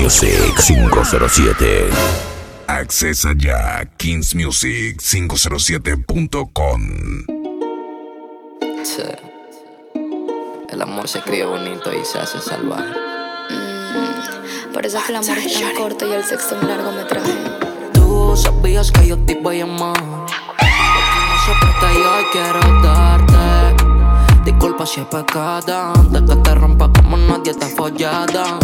Music 507. Accesa ya a kingsmusic507.com. Sí. El amor se cría bonito y se hace salvaje. Por eso es que el amor es tan corto y el sexo un largometraje. Tú sabías que yo te iba a llamar, porque no se presta y hoy quiero darte. Disculpa si es pecada, de que te rompa como nadie está follada.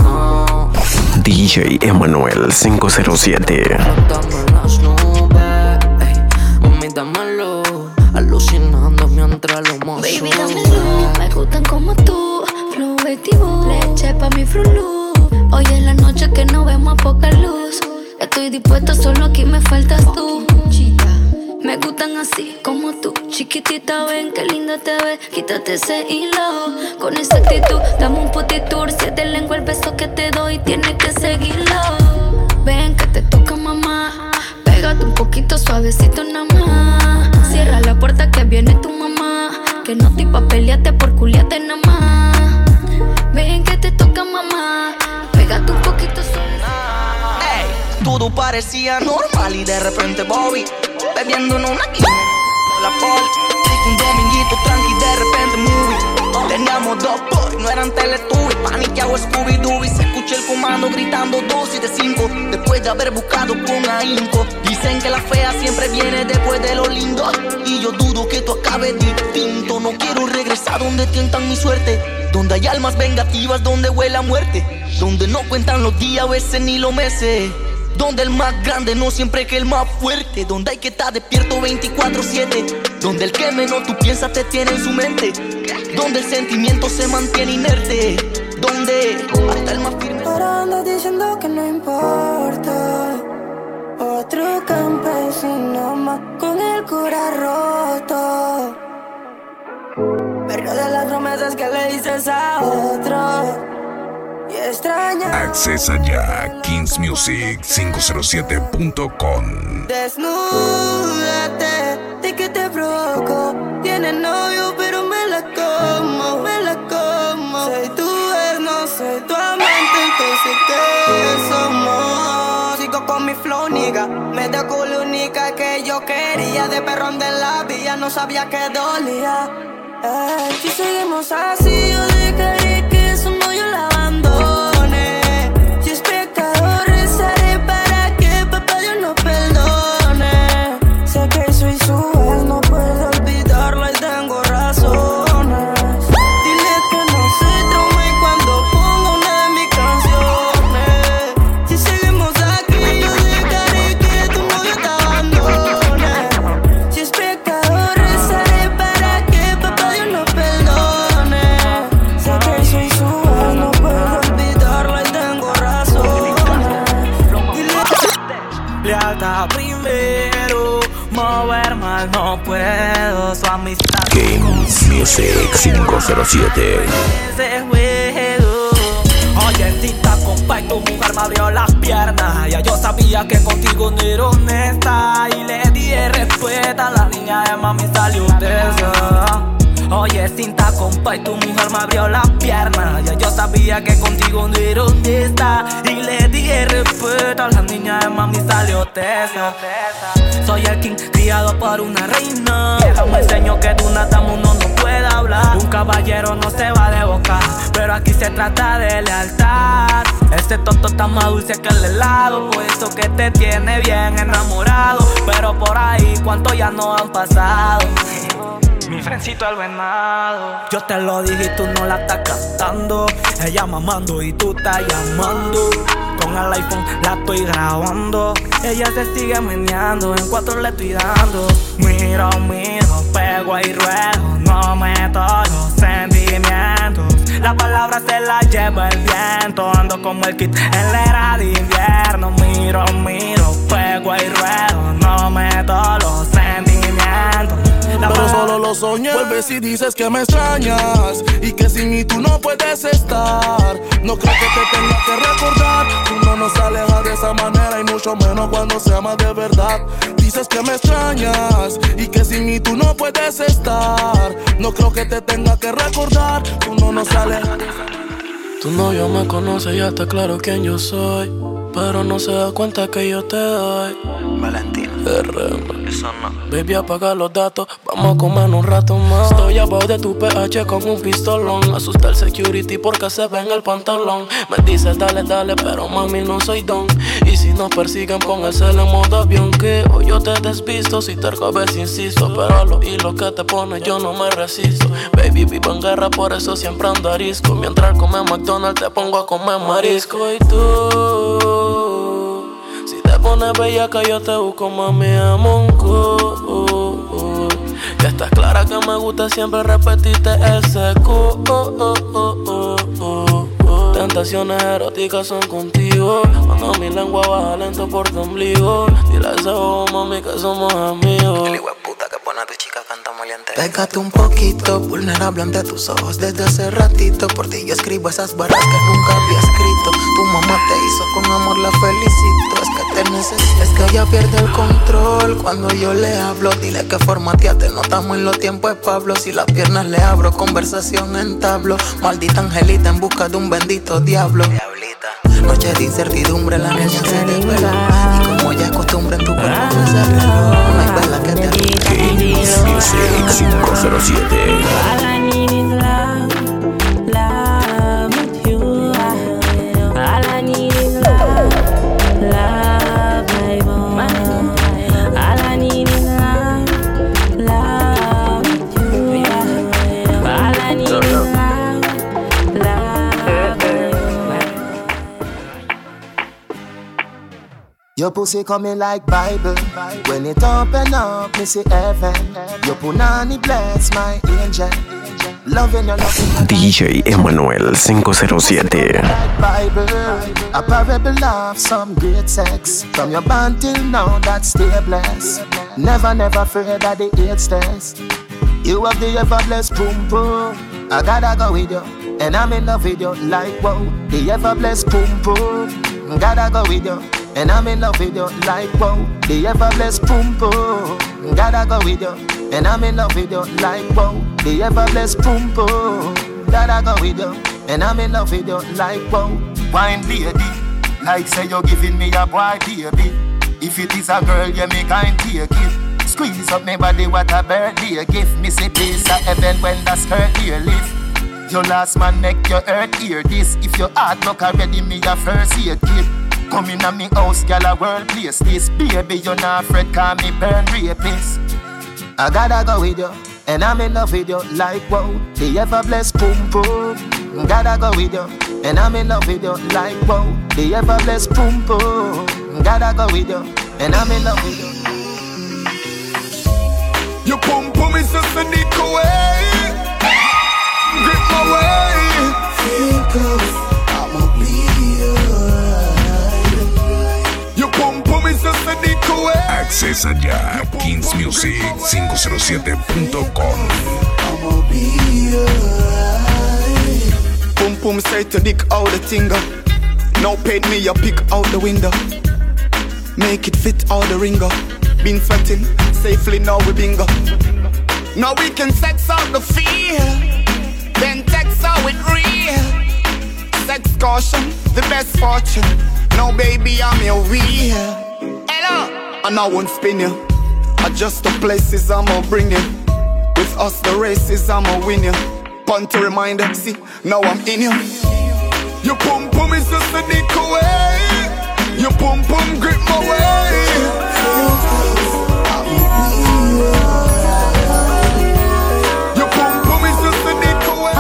DJ Emanuel 507. Flotando en las nubes, ey, mami dámelo, alucinando mientras lo mozo. Baby, dámelo, me gustan como tú, flow vestivo, leche pa' mi Fruit Loop. Hoy es la noche que no vemos a poca luz. Estoy dispuesto, solo aquí me faltas tú. Me gustan así como tú, chiquitita, ven qué linda te ves. Quítate ese hilo, con esa actitud dame un puti tour. Si es de lengua el beso que te doy, tienes que seguirlo. Ven que te toca mamá, pégate un poquito suavecito nada más. Cierra la puerta que viene tu mamá, que no estoy pa' pelearte por culiarte nada más. Ven que te toca mamá, pégate un poquito suavecito. Hey, todo parecía normal y de repente Bobby bebiendo en una quina, la poli. Un dominguito tranqui, de repente movie. Teníamos dos boys, no eran Teletubbies. Paniqueado Scooby-Doo y se escucha el comando gritando 2 y de 5. Después de haber buscado con ahínco. Dicen que la fea siempre viene después de lo lindo, y yo dudo que tú acabes distinto. No quiero regresar donde tientan mi suerte, donde hay almas vengativas, donde huele a muerte, donde no cuentan los días, a veces ni los meses, donde el más grande no siempre es el más fuerte, donde hay que estar despierto 24/7, donde el que menos tú piensas te tiene en su mente, donde el sentimiento se mantiene inerte, donde hasta el más firme. Ahora andas diciendo que no importa, otro campesino más con el cura roto, pero de las promesas que le dices a otro. Y extraña. Accesa ya a kingsmusic507.com. Desnúdate, de que te provoco. Tienes novio, pero me la como, me la como. Soy tu ex, no soy tu amante, entonces ¿qué somos? Sigo con mi flow, nigga. Me tocó la única que yo quería. De perrón de la vía, no sabía que dolía. Si seguimos así, yo dejaré que eso no yo la abandone. Si es pecado, rezaré para que papá Dios nos perdone. Sé que soy su ex, no puedo olvidarla y tengo razones. Dile que no se traume cuando ponga una de mis canciones. Si seguimos aquí, yo dejaré que tu novio te abandone. Si es pecado, rezaré para que papá Dios nos perdone. Sé que soy su ex, no puedo olvidarla y tengo razones. Lealtad primero, mover mal no puedo. Su amistad Kings Music 507. ese juego. Oye, cita, compa, y tu mujer me abrió las piernas. Ya yo sabía que contigo no era honesta, y le di el respeto a la niña de mami salió tesa. Oye, cinta, compa, y tu mujer me abrió las piernas. Ya yo sabía que contigo no era honesta, y le di el respeto a la niña de mami salió tesa. Soy el king criado por una reina. Me enseño que de una dama uno no puede hablar. Un caballero no se va de boca, pero aquí se trata de lealtad. Este toto está más dulce que el helado, por eso que te tiene bien enamorado. Pero por ahí, ¿cuánto ya no han pasado? Mi frencito el venado. Yo te lo dije y tú no la estás captando. Ella mamando y tú estás llamando. Con el iPhone la estoy grabando. Ella se sigue meneando, en 4 le estoy dando. Miro, pego y ruedo. No meto los sentimientos. La palabra se la lleva el viento. Ando como el kit en la era de invierno. Miro, pego y ruedo. No meto los sentimientos. Pero solo lo soñé. Vuelves y dices que me extrañas y que sin mí tú no puedes estar. No creo que te tenga que recordar. Uno no se aleja de esa manera y mucho menos cuando se ama de verdad. Dices que me extrañas y que sin mí tú no puedes estar. No creo que te tenga que recordar. Uno no se aleja de esa manera. Tu novio me conoce, ya está claro quién yo soy, pero no se da cuenta que yo te doy. Valentina, RM. eso no. Baby, apaga los datos, vamos a comer un rato más. Estoy abajo de tu PH con un pistolón. Asusta el security porque se ve en el pantalón. Me dices dale, dale, pero mami no soy don. Y si nos persiguen, pon el cel en modo avión. Que hoy yo te despisto, si terco ves insisto. Pero a los hilos que te pones yo no me resisto. Baby, vivo en guerra, por eso siempre ando arisco. Mientras come McDonald's te pongo a comer marisco. Y tú, si te pones bellaca yo te busco, mami, amo un cu. Ya estás clara que me gusta siempre repetirte ese cu. Tentaciones eróticas son contigo. Cuando mi lengua baja lento por tu ombligo. Dile a ese bobo, mami, que somos amigos. El hijueputa que pone a tu chica canta moliente. Pégate un poquito, vulnerable ante tus ojos desde hace ratito. Por ti yo escribo esas barras que nunca había escrito. Tu mamá te hizo con amor, la felicito. Es que te necesito, es que ella pierde el control cuando yo le hablo. Dile que formateate, no estamos en los tiempos de Pablo. Si las piernas le abro, conversación entablo. Maldita angelita en busca de un bendito diablo. Noche de incertidumbre, la niña se desvela. Y como ya es costumbre en tu cuerpo se reloj. No hay vela que te Kings Music 507. All I need is love, love with you. All I need is love, love, my boy. All I need is love, love with you. All I need is love, love, my boy. Your pussy coming like Bible. When it open up, me see heaven. Your punani bless my angel. Loving your love. DJ Emanuel 507. Bible, a parable of some great sex. From your bond till now, that stay blessed. Never, never afraid of the AIDS test. You have the ever blessed boom boom. I gotta go with you, and I'm in love with you like wow. The ever blessed boom boom. Gotta go with you, and I'm in love with you like wow. The ever blessed boom boom. Gotta go with you, and I'm in love with you like wow. The ever blessed boom boom. Gotta go with you, and I'm in love with you like wow. Wine lady, like say you're giving me a boy baby. If it is a girl, you me kind take it. Squeeze up my body, what a birthday gift. Me say peace of heaven when the skirt here lift. Your last man make your earth hear this. If your heart look already, me a first aid kit. Come in a me house, girl, a world place this. Baby, you not afraid, call me burn rapist. I gotta go with you, and I'm in love with you like wow. The ever blessed boom boom. Gotta go with you, and I'm in love with you like wow. The ever blessed boom boom. Gotta go with you, and I'm in love with you. Your pum pum is just a dick away. Grip my way. Because I'ma be alright. Your pum pum is just a dick away. Accesa ya kingsmusic507.com. I'ma be alright. Pum pum say to dick out the finger. Now paint me a pick out the window. Make it fit out the ringer. Been sweating safely, now we bingo. Now we can sex out the fear, then text out with real. Sex caution, the best fortune. Now baby, I'm your wheel. Hello, and I won't spin you. Adjust the places I'ma bring you. With us the races I'ma win you. Punt to reminder, see, now I'm in you. Your pum pum is just a dick away. Your pum pum grip my way. Your pum pum is just a dick away.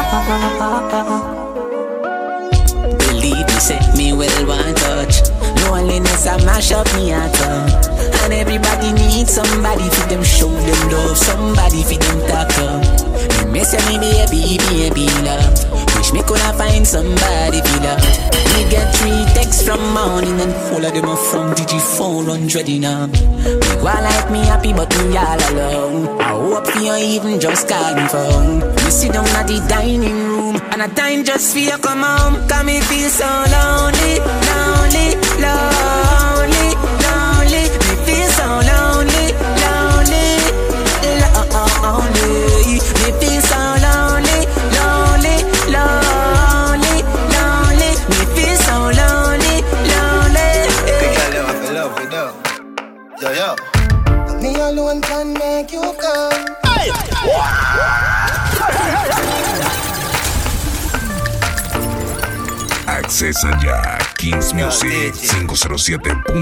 Believe me, say me well one touch. Loneliness I mash up me heart. And everybody needs somebody for them show them love. Somebody for them talk up. You may say me baby love. Wish me coulda find somebody for love. Me get 3 texts from morning and all of them are from Digi400 in Me go like me happy but me all alone. I hope you even just call me phone. Me sit down at the dining room and a time just for you come home. Cause me feel so lonely, lonely, lonely, lonely. Me feel so lonely, lonely, lonely. Me feel so lonely, lonely, lonely, lonely. make you come. Accesa ya kingsmusic507.com.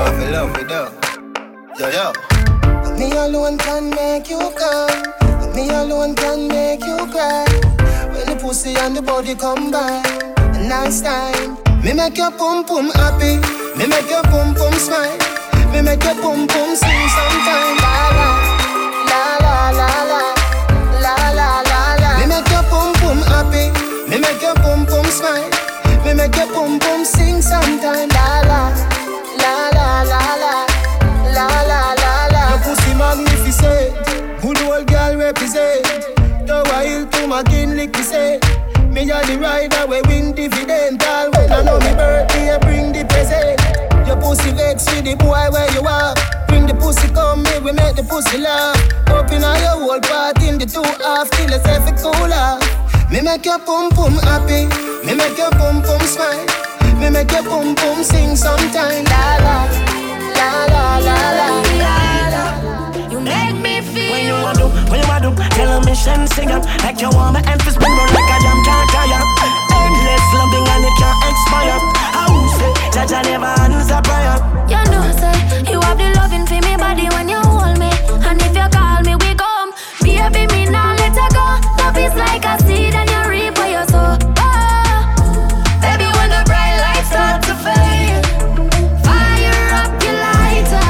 Yo. Me alone can make you come. Me alone can make you cry. When the pussy and the body combine, a nice time. Me make your pum pum happy. Me make your pum pum smile. Me make your pum pum sing sometime. La la la la la la la la la la. Me make your pum pum happy. Me make your pum pum smile. Me make your pum pum sing sometime. La la la la la la la la la la. Your pussy magnificent, good old girl represent. The wild to my kin lick say. Me a the rider we win dividend. All when I know me birthday bring the present. Your pussy vex with the boy where you are. Bring the pussy come me we make the pussy laugh. Open all your whole part in the 2 half till it's every cooler. Me make your pum pum happy. Me make your pum pum smile. Me make your pum pum sing sometime. La la la la la la la. You make me feel. When you a do, tell a mission sing up. Like you want my emphasis spin roll like a jam can't tire. Endless loving and it can't expire. How say, Jaja never answer prayer. You know say, you have the loving for me body when you hold me. And if you call me, we come. Baby, me now let her go. Love is like a seed and you reap what you sow. Baby, when the bright lights start to fade, fire up your lighter.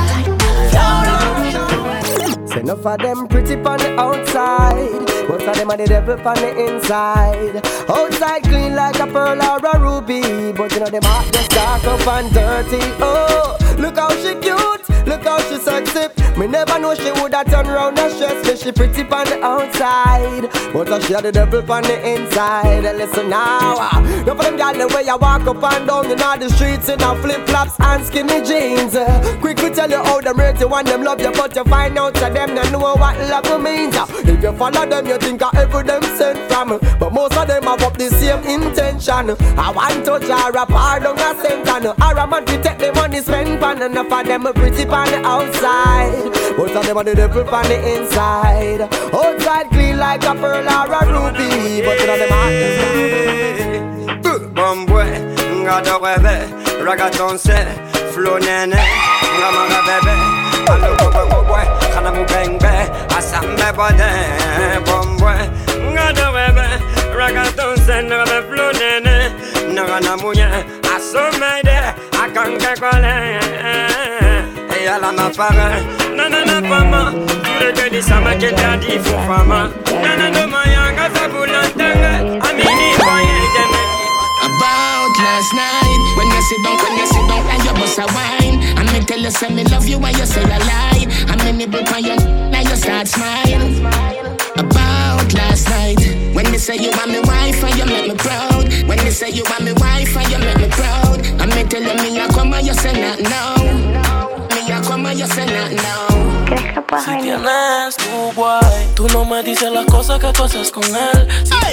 Say enough of them pretty on the outside, most of them are the devil on the inside. Outside clean like a pearl or a ruby, but you know them heart just dark up and dirty. Oh, look how she cute, look how she sexy. Me never know she woulda turn round and stress me. She pretty on the outside, but she had the devil on the inside. And listen now, no for them gyal the way you walk up and down in all the streets in a flip flops and skinny jeans. Quick to tell you how them rate you and them love you, but you find out that them don't know what love means. If you follow them, you think of every them sent from, but most of them have up the same intention. I want to jar a pardon a sentence, or a man to take the money spent on. Enough of them are pretty on the outside, most of them are the devil on the inside. Outside clean like a pearl or a ruby, but you know them heart is Bombwe, ngada webe, ragaton se, flow nene, ngamara bebe, alo bobo, kana mu bengbe, asambe bode, bombwe, ngada webe, ragaton se, ngada flow nene, ngana muye, asomede, akanke kole, eyala mafare, nana fama, tule que di sama que te di fama, nana no mayanga sabulantanga, amini boye gene. About last night, when you sit down and you bust a wine, and me tell you say me love you and you say a lie, and me nibble on you and you start smiling. About last night, when you say you want me wife and you make me proud, when you say you want me wife and you make me proud, and me tell you me a come and you say not now, me a come and you say not now. Si tienes tu guay, tú no me dices las cosas que tú haces con él.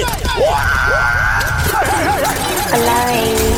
Hola, baby.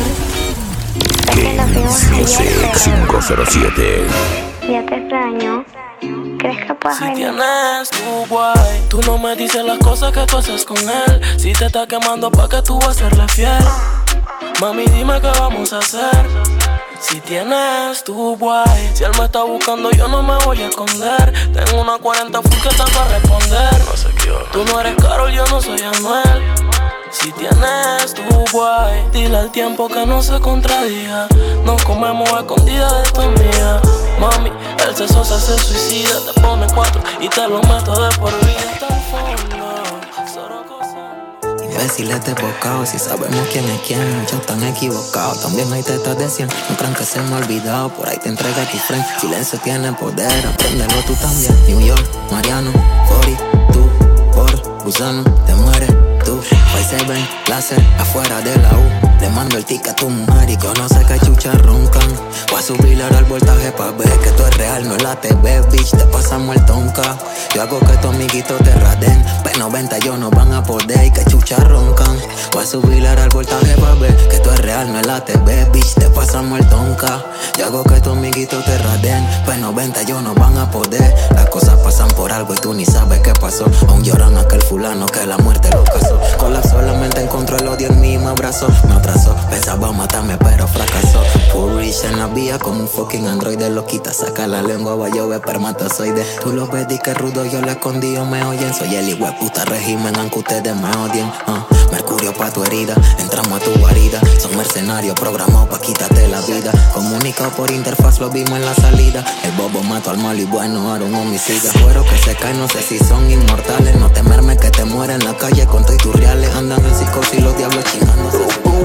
Music 507. Ya te extraño. ¿Crees que puedas Si venir? tienes tu guay, tú no me dices las cosas que tú haces con él. Si te está quemando pa' que tú vas a serle fiel. Mami, dime qué vamos a hacer. Si tienes tu guay, si él me está buscando yo no me voy a esconder. Tengo una 40 full que están para responder. No sé qué hora. Tú no eres Karol, yo no soy Anuel. Si tienes tu guay, dile al tiempo que no se contradiga. Nos comemos a escondidas de tu amiga. Mami, el sexo se hace suicida. Te pone 4 y te lo meto de por vida hasta el fondo. Imbéciles desbocados, si sabemos quién es quién, muchos están equivocados. También hay tetas de 100, no crean que se me ha olvidado. Por ahí te entrega tu friend, silencio tiene poder, apréndelo tú también. New York, Mariano, 40, tú, por gusano, te mueres tú. Hoy se ven láser afuera de la U. Le mando el ticket a tu mujer y conoce que chuchas roncan. Voy a subir ahora el voltaje pa' ver que tú es real, no es la TV, bitch, te pasamos el tonka. Yo hago que tu amiguito te raden, P90 yo no van a poder y que chuchas roncan. Voy a subir ahora el voltaje pa' ver que tú es real, no es la TV, bitch, te pasamos el tonka. Yo hago que tu amiguito te raden, P90 yo no van a poder. Las cosas pasan por algo y tú ni sabes qué pasó. Aún lloran aquel fulano que la muerte lo casó. Colapsó la mente, encontró el odio en mí y me abrazó. Me atrasó, pensaba matarme pero fracasó. Full rich en la vía como un fucking androide. Lo quita, saca la lengua, va a llover espermatozoide. Tú lo ves y que rudo, yo lo escondí o me oyen. Soy el hijueputa régimen, aunque ustedes me odien. Mercurio pa' tu herida, entramos a tu guarida. Son mercenarios programados pa' quitarte la vida. Comunicado por interfaz, lo vimos en la salida. El bobo mató al malo y bueno, ahora un homicida. Fueros que se caen, no sé si son inmortales. No temerme que te muera en la calle con todo y tus reales. Andan en psicosis los diablos chingándose.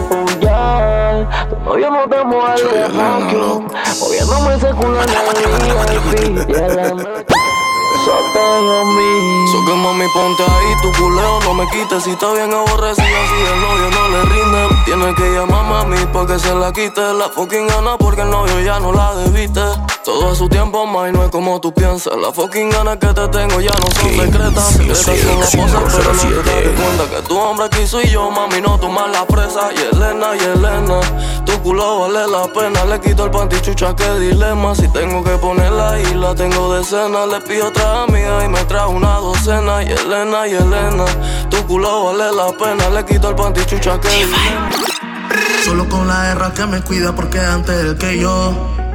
Todavía no te mueres, moviéndome ese culo en el So que mami ponte ahí, tu culeo no me quites. Si está bien aborrecida, si el novio no le rinde, tiene que llamar a mami pa' que se la quite. La fucking gana porque el novio ya no la debiste. Todo a su tiempo, ma, y no es como tú piensas. Las fucking ganas que te tengo ya no son secretas. Secretas son las cosas, pero no te das cuenta que tu hombre quiso y yo, mami, no tomas la presa. Y Elena, tu culo vale la pena. Le quito el panty, chucha, qué dilema. Si tengo que ponerla ahí, la tengo de cena. Le pido otra amiga y me trae una docena. Y Elena, tu culo vale la pena. Le quito el panty, chucha, qué dilema. Solo con la R que me cuida porque antes él que yo.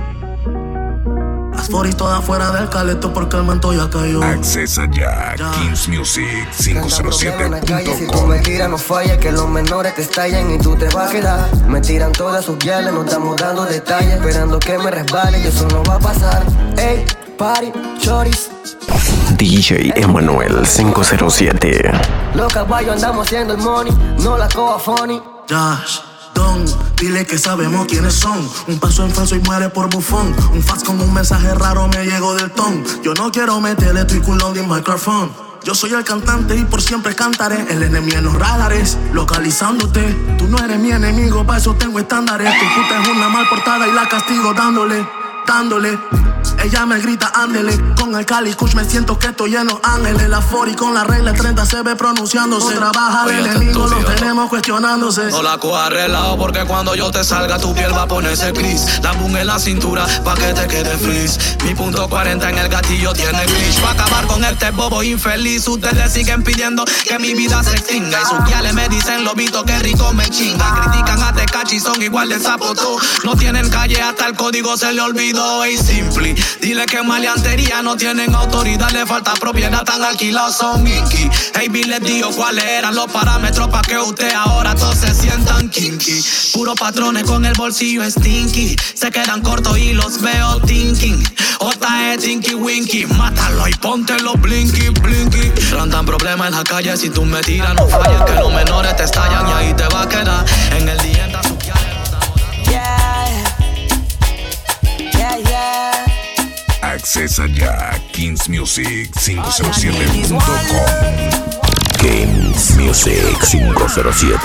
Las foris todas fuera del caleto porque el manto ya cayó. Accesa ya, Kings Music 507.com. Si tú me tiras no falla, que los menores te estallan y tú te vas a quedar. Me tiran todas sus guiales, nos estamos dando detalles, esperando que me resbale y eso no va a pasar. Ey, party, choris. DJ Emanuel 507. Los caballos andamos haciendo el money, no la coa funny. Josh, Don, dile que sabemos quiénes son. Un paso en falso y muere por bufón. Un fax con un mensaje raro me llegó del ton. Yo no quiero meterle tu culo en el micrófono. Yo soy el cantante y por siempre cantaré. El enemigo en los radares, localizándote. Tú no eres mi enemigo, para eso tengo estándares. Tu puta es una mal portada y la castigo dándole. Ella me grita, ándele. Con el Cali Kush me siento que estoy lleno ángeles. La 40 con la regla 30 se ve pronunciándose. Trabaja el enemigo, lo tenemos cuestionándose. No la cojas relado porque cuando yo te salga tu piel va a ponerse gris. La boom en la cintura pa' que te quede freeze. Mi punto 40 en el gatillo tiene glitch. Pa' acabar con este bobo infeliz. Ustedes siguen pidiendo que mi vida se extinga. Y sus guiales me dicen lobito que rico me chinga. Critican a Tecachi, son igual de zapoto. No tienen calle, hasta el código se le olvidó. Y simple, dile que maleantería no tienen autoridad, le falta propiedad, tan alquilados son inky. Hey, Bill les digo cuáles eran los parámetros pa' que usted ahora todos se sientan kinky. Puros patrones con el bolsillo stinky, se quedan cortos y los veo thinking. J.E. Tinky Winky, mátalo y ponte los blinky blinky. Plantan problemas en la calle, si tú me tiras no falles, que los menores te estallan y ahí te va a quedar. En el diente su Accesa ya, Kings Music 507.com. Kings Music 507.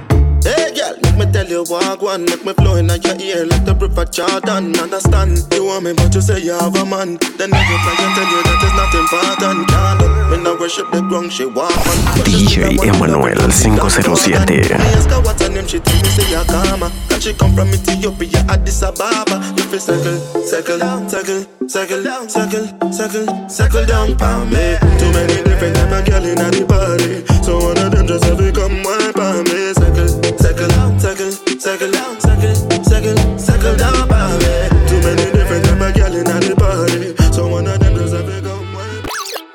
Make me flow in your ear like the river Jordan. Understand, you want me, but you say you have a man. Then every time I tell you that it's not important. Can't me now worship the ground she walk on. DJ Emanuel 507. Me ask her what's her name, she tell me say Yakama. And she come from Ethiopia, Addis Ababa. You feel circle down for me. Too many different type of girl in the party, so one of them just have to come wine for me. Circle down for me. Too many different type of girl in the party, so one of them just have to come wine.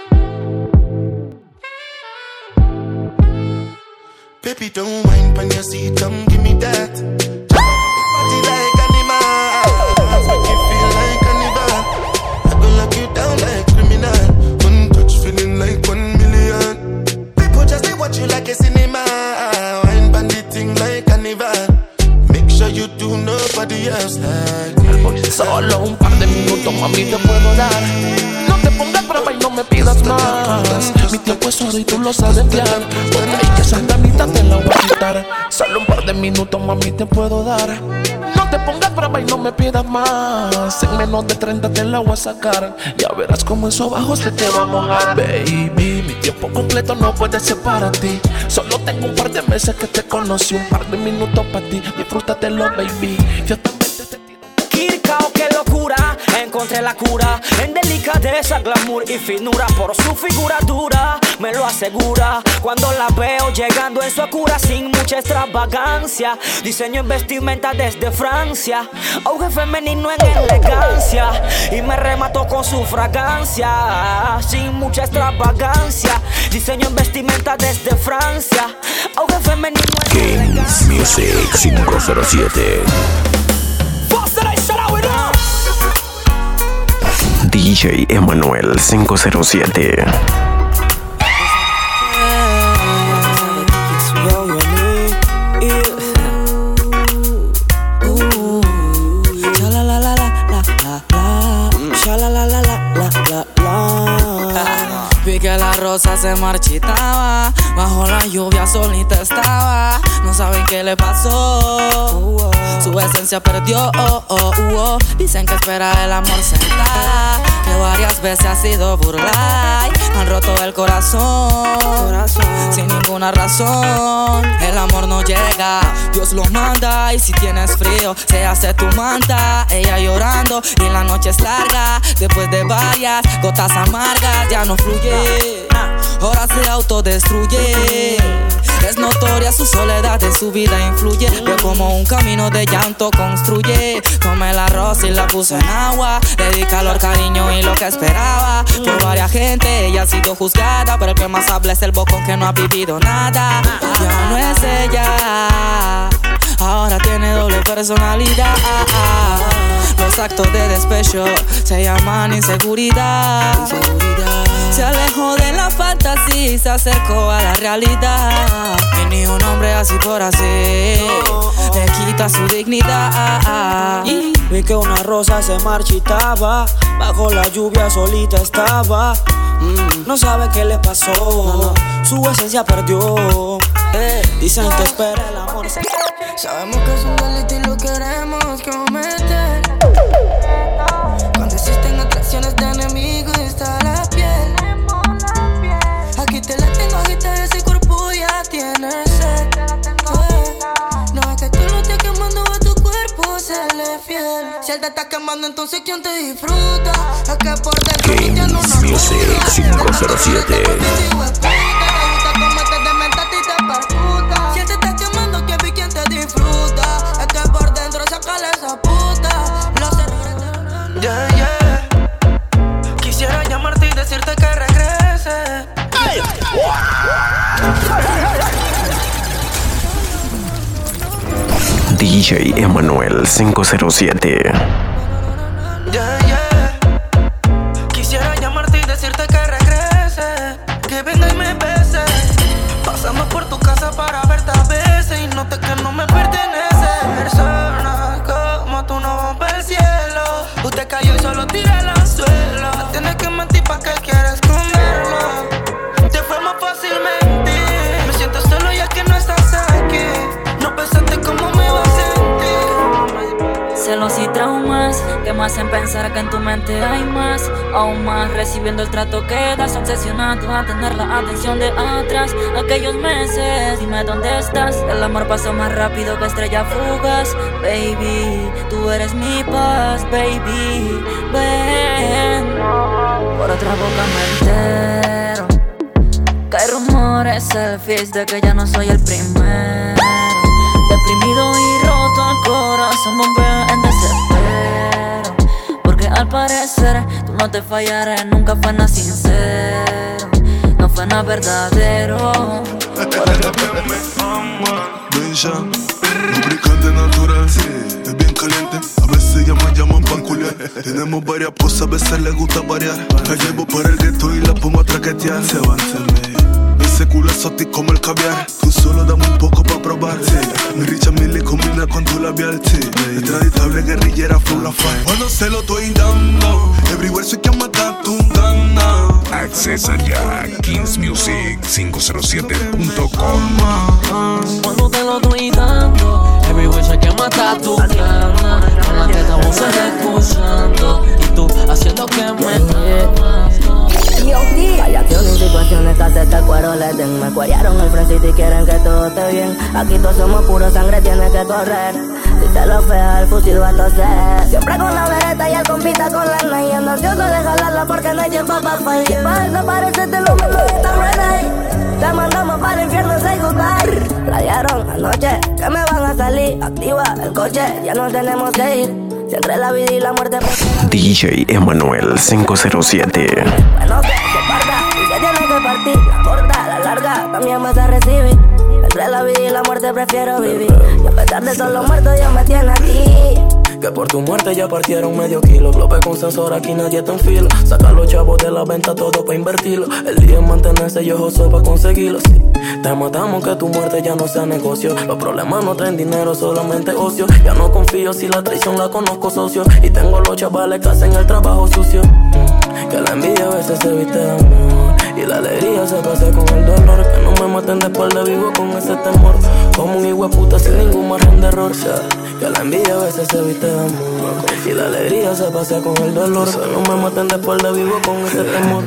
Baby, don't mind when you see it, come give me that. Body like animals, make you feel like carnival. I go lock you down like criminal. One touch feeling like 1 million. People just they watch you like a cinema. Wine bandit thing like carnival. Make sure you do nobody else like me. Solo un par de minutos, mami, te puedo dar. No te pongas brava y no me pidas más. Mi tiempo es oro y tú lo sabes bien. Porque hay que esa ganita te la voy a quitar. Solo un par de minutos, mami, te puedo dar. No te pongas brava y no me pidas más. En menos de 30 te la voy a sacar. Ya verás cómo eso abajo se te va a mojar. Baby, mi tiempo completo no puede ser para ti. Solo tengo un par de meses que te conocí. Un par de minutos para ti, disfrútatelo, baby. Yo también te tiro. Kirkao, qué locura, encontré la cura en delicadeza, glamour y finura. Por su figura dura, me lo asegura. Cuando la veo llegando en su cura sin mucha extravagancia. Diseño en vestimenta desde Francia, auge femenino en elegancia. Y me remató con su fragancia, sin mucha extravagancia. Diseño en vestimenta desde Francia, auge femenino en elegancia. Kings Music 507. DJ Emanuel 507. Vi que la rosa se marchitaba, bajo la lluvia solita estaba. No saben qué le pasó, su esencia perdió. Dicen que espera el amor sentada, que varias veces ha sido burlada. Han roto el corazón sin ninguna razón. El amor no llega, Dios lo manda. Y si tienes frío, se hace tu manta. Ella llorando y la noche es larga. Después de varias gotas amargas, ya no fluye, ahora se autodestruye. Es notoria su soledad, en su vida influye. Veo como un camino de llanto construye. Tomé el arroz y la puse en agua. Le di calor, cariño y lo que esperaba. Por varias gente ella ha sido juzgada, pero el que más habla es el bocón que no ha vivido nada. Ya no es ella, ahora tiene doble personalidad. Los actos de despecho se llaman inseguridad. Se alejó de la fantasía y se acercó a la realidad. Y ni un hombre así por así le quita su dignidad. Vi que una rosa se marchitaba, bajo la lluvia solita estaba. No sabe qué le pasó, su esencia perdió. Dicen que espera el amor. Sabemos que es un delito y lo queremos cometer. Cuando existen atracciones de enemigos está la piel. Aquí te la tengo, agita ese cuerpo ya tiene sed. No es que tú lo estés quemando a tu cuerpo, se le fiel. Si él te está quemando, entonces ¿quién te disfruta? Es que por dentro tú tienes una Music 507. Si él te está quemando, ¿quién vi quién te disfruta? Es que por dentro sácale esa puta. Los errores Yeah. Quisiera llamarte y decirte que regrese. DJ Emanuel 507. Quisiera llamarte y decirte que regrese, que venga y me bese. Pasamos por tu casa para verte a veces y noté que no me pertenece. Personas como tú no rompe el cielo. Usted cayó y solo tira el anzuelo. No tienes que mentir pa' que quieres esconderlo. Te fue más fácil mentir. Me siento solo ya que no estás aquí. No pensaste cómo me va a sentir. Celos y traumas hacen pensar que en tu mente hay más, aún más. Recibiendo el trato que das, obsesionado a tener la atención de atrás. Aquellos meses, dime dónde estás. El amor pasó más rápido que estrella fugaz. Baby, tú eres mi paz, baby. Ven, por otra boca me entero que hay rumores, selfies de que ya no soy el primero. Deprimido y roto el corazón, bombeo en desespero. Porque al parecer tú no te fallaré, nunca fue nada sincero, no fue nada verdadero. Benja, lubricante natural, sí, es bien caliente. A veces ya me llaman pan culiar. Tenemos varias cosas, a veces les gusta variar. La llevo para el gueto y la pongo a traquetear. Se van, se me. Ese culo exótico como el caviar. Tú solo dame un poco pa' probar, sí. Mi Richard Mille combina con tu labial, sí. Extraditable, guerrillera, full of fire. Cuando se lo estoy dando, everywhere soy que matar tu gana. Accesa ya a kingsmusic507.com. Cuando te lo estoy dando, everywhere soy que matar tu gana. Con la que estamos escuchando y tú haciendo que me amas. Variaciones y situaciones que hasta este cuero le den. Me cuellaron el frencito y quieren que todo esté bien. Aquí todos somos puros, sangre tiene que correr. Si te lo fea, el fusil va a toser. Siempre con la vereta y el compita con la nai. Ando ansioso de jalarla porque no hay tiempo pa' fight. Y pa' desaparecerte lo mismo y está ready. Te mandamos para el infierno, say goodbye. Radiaron anoche que me van a salir. Activa el coche, ya no tenemos que ir. Si entre la vida y la muerte DJ Emanuel 507. Bueno, que se parta y se tiene que partir. La corta, la larga, también vas a recibir. Entre la vida y la muerte prefiero vivir. Y a pesar de todos los muertos, Dios me tiene aquí. Que por tu muerte ya partieron medio kilo. Globe con sensor, aquí nadie está en filo. Saca los chavos de la venta, todo pa' invertirlo. El día es mantenerse y ojo pa' conseguirlo, sí. Te matamos que tu muerte ya no sea negocio. Los problemas no traen dinero, solamente ocio. Ya no confío si la traición la conozco, socio. Y tengo los chavales que hacen el trabajo sucio. Que la envidia a veces se viste de amor y la alegría se pasa con el dolor. Que no me maten de espalda, vivo con ese temor. Como un hijueputa sin ningún margen de error, que la envidia a veces se viste de amor y la alegría se pasa con el dolor. Que no me maten de espalda, vivo con ese temor.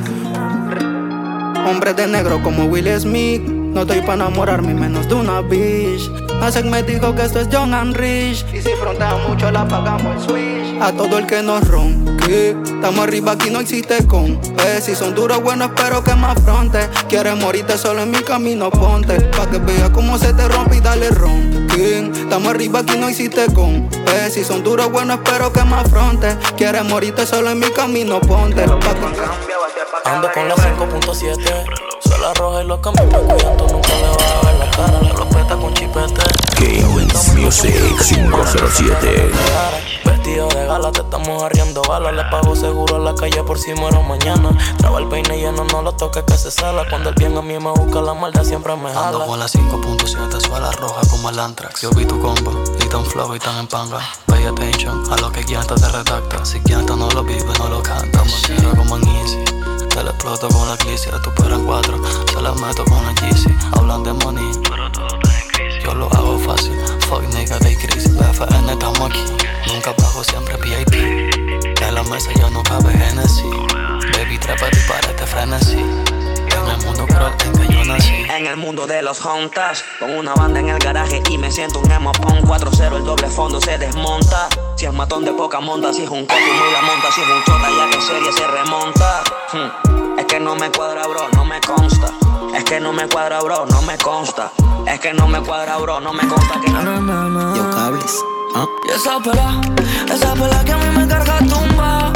Hombre de negro como Will Smith. No estoy pa' enamorarme menos de una bitch. Asek me dijo que esto es Young and Rich. Y si frontea mucho la pagamos el switch. A todo el que nos ronque, estamos arriba, aquí no existe con si son duros, bueno, espero que me afronte. Quieres morirte solo en mi camino, ponte. Pa' que veas cómo se te rompe y dale ronque. Estamos arriba, aquí no existe con si son duros, bueno, espero que me afronte. Quieres morirte solo en mi camino, ponte. Ando con la 5.7. Suela roja y los cambios me cuidan. Tú nunca le vas a ver la cara. Le lo peta con chipete. Kings Music 507. Vestido de gala, te estamos arriendo balas. Le pago seguro a la calle por si muero mañana. Traba el peine lleno, no lo toques que se sala. Cuando el bien a mí me busca la maldad siempre me jala. Ando con la 5.7, suela roja como el Antrax. Yo vi tu combo y tan flow y tan en panga. Pay attention a lo que quianta te redacta. Si quianta no lo vive, no lo canta. Manera como en Easy. Te lo exploto con la clicia, tú eran 4. Se las meto con la Yeezy. Hablan de money, pero todo está en crisis. Yo lo hago fácil, fuck nigga de crisis. BFN estamos aquí, nunca bajo, siempre VIP. De la mesa ya no cabe Genesis. Baby, trépate y párate frenesí. En el mundo cruel en que yo nací. En el mundo de los juntas, con una banda en el garaje y me siento un emo pon 4-0, el doble fondo se desmonta. Si es matón de poca monta, si es un coco muy la monta, si es un chota ya que serie se remonta. Es que no me cuadra, bro, no me consta. Es que no me cuadra, bro, no me consta. Es que no me cuadra, bro, no me consta que no. Yo cables. Y esa pela que a mí me carga tumba.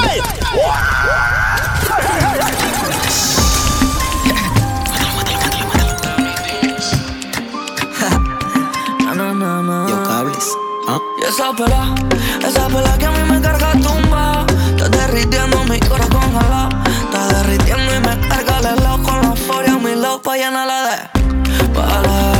Yo cables. Y esa pela que a mí me carga tumba. Está derritiendo mi corazón jalá. Está derritiendo y me carga el helado con la euforia a mi lado pa' llenarla de balas.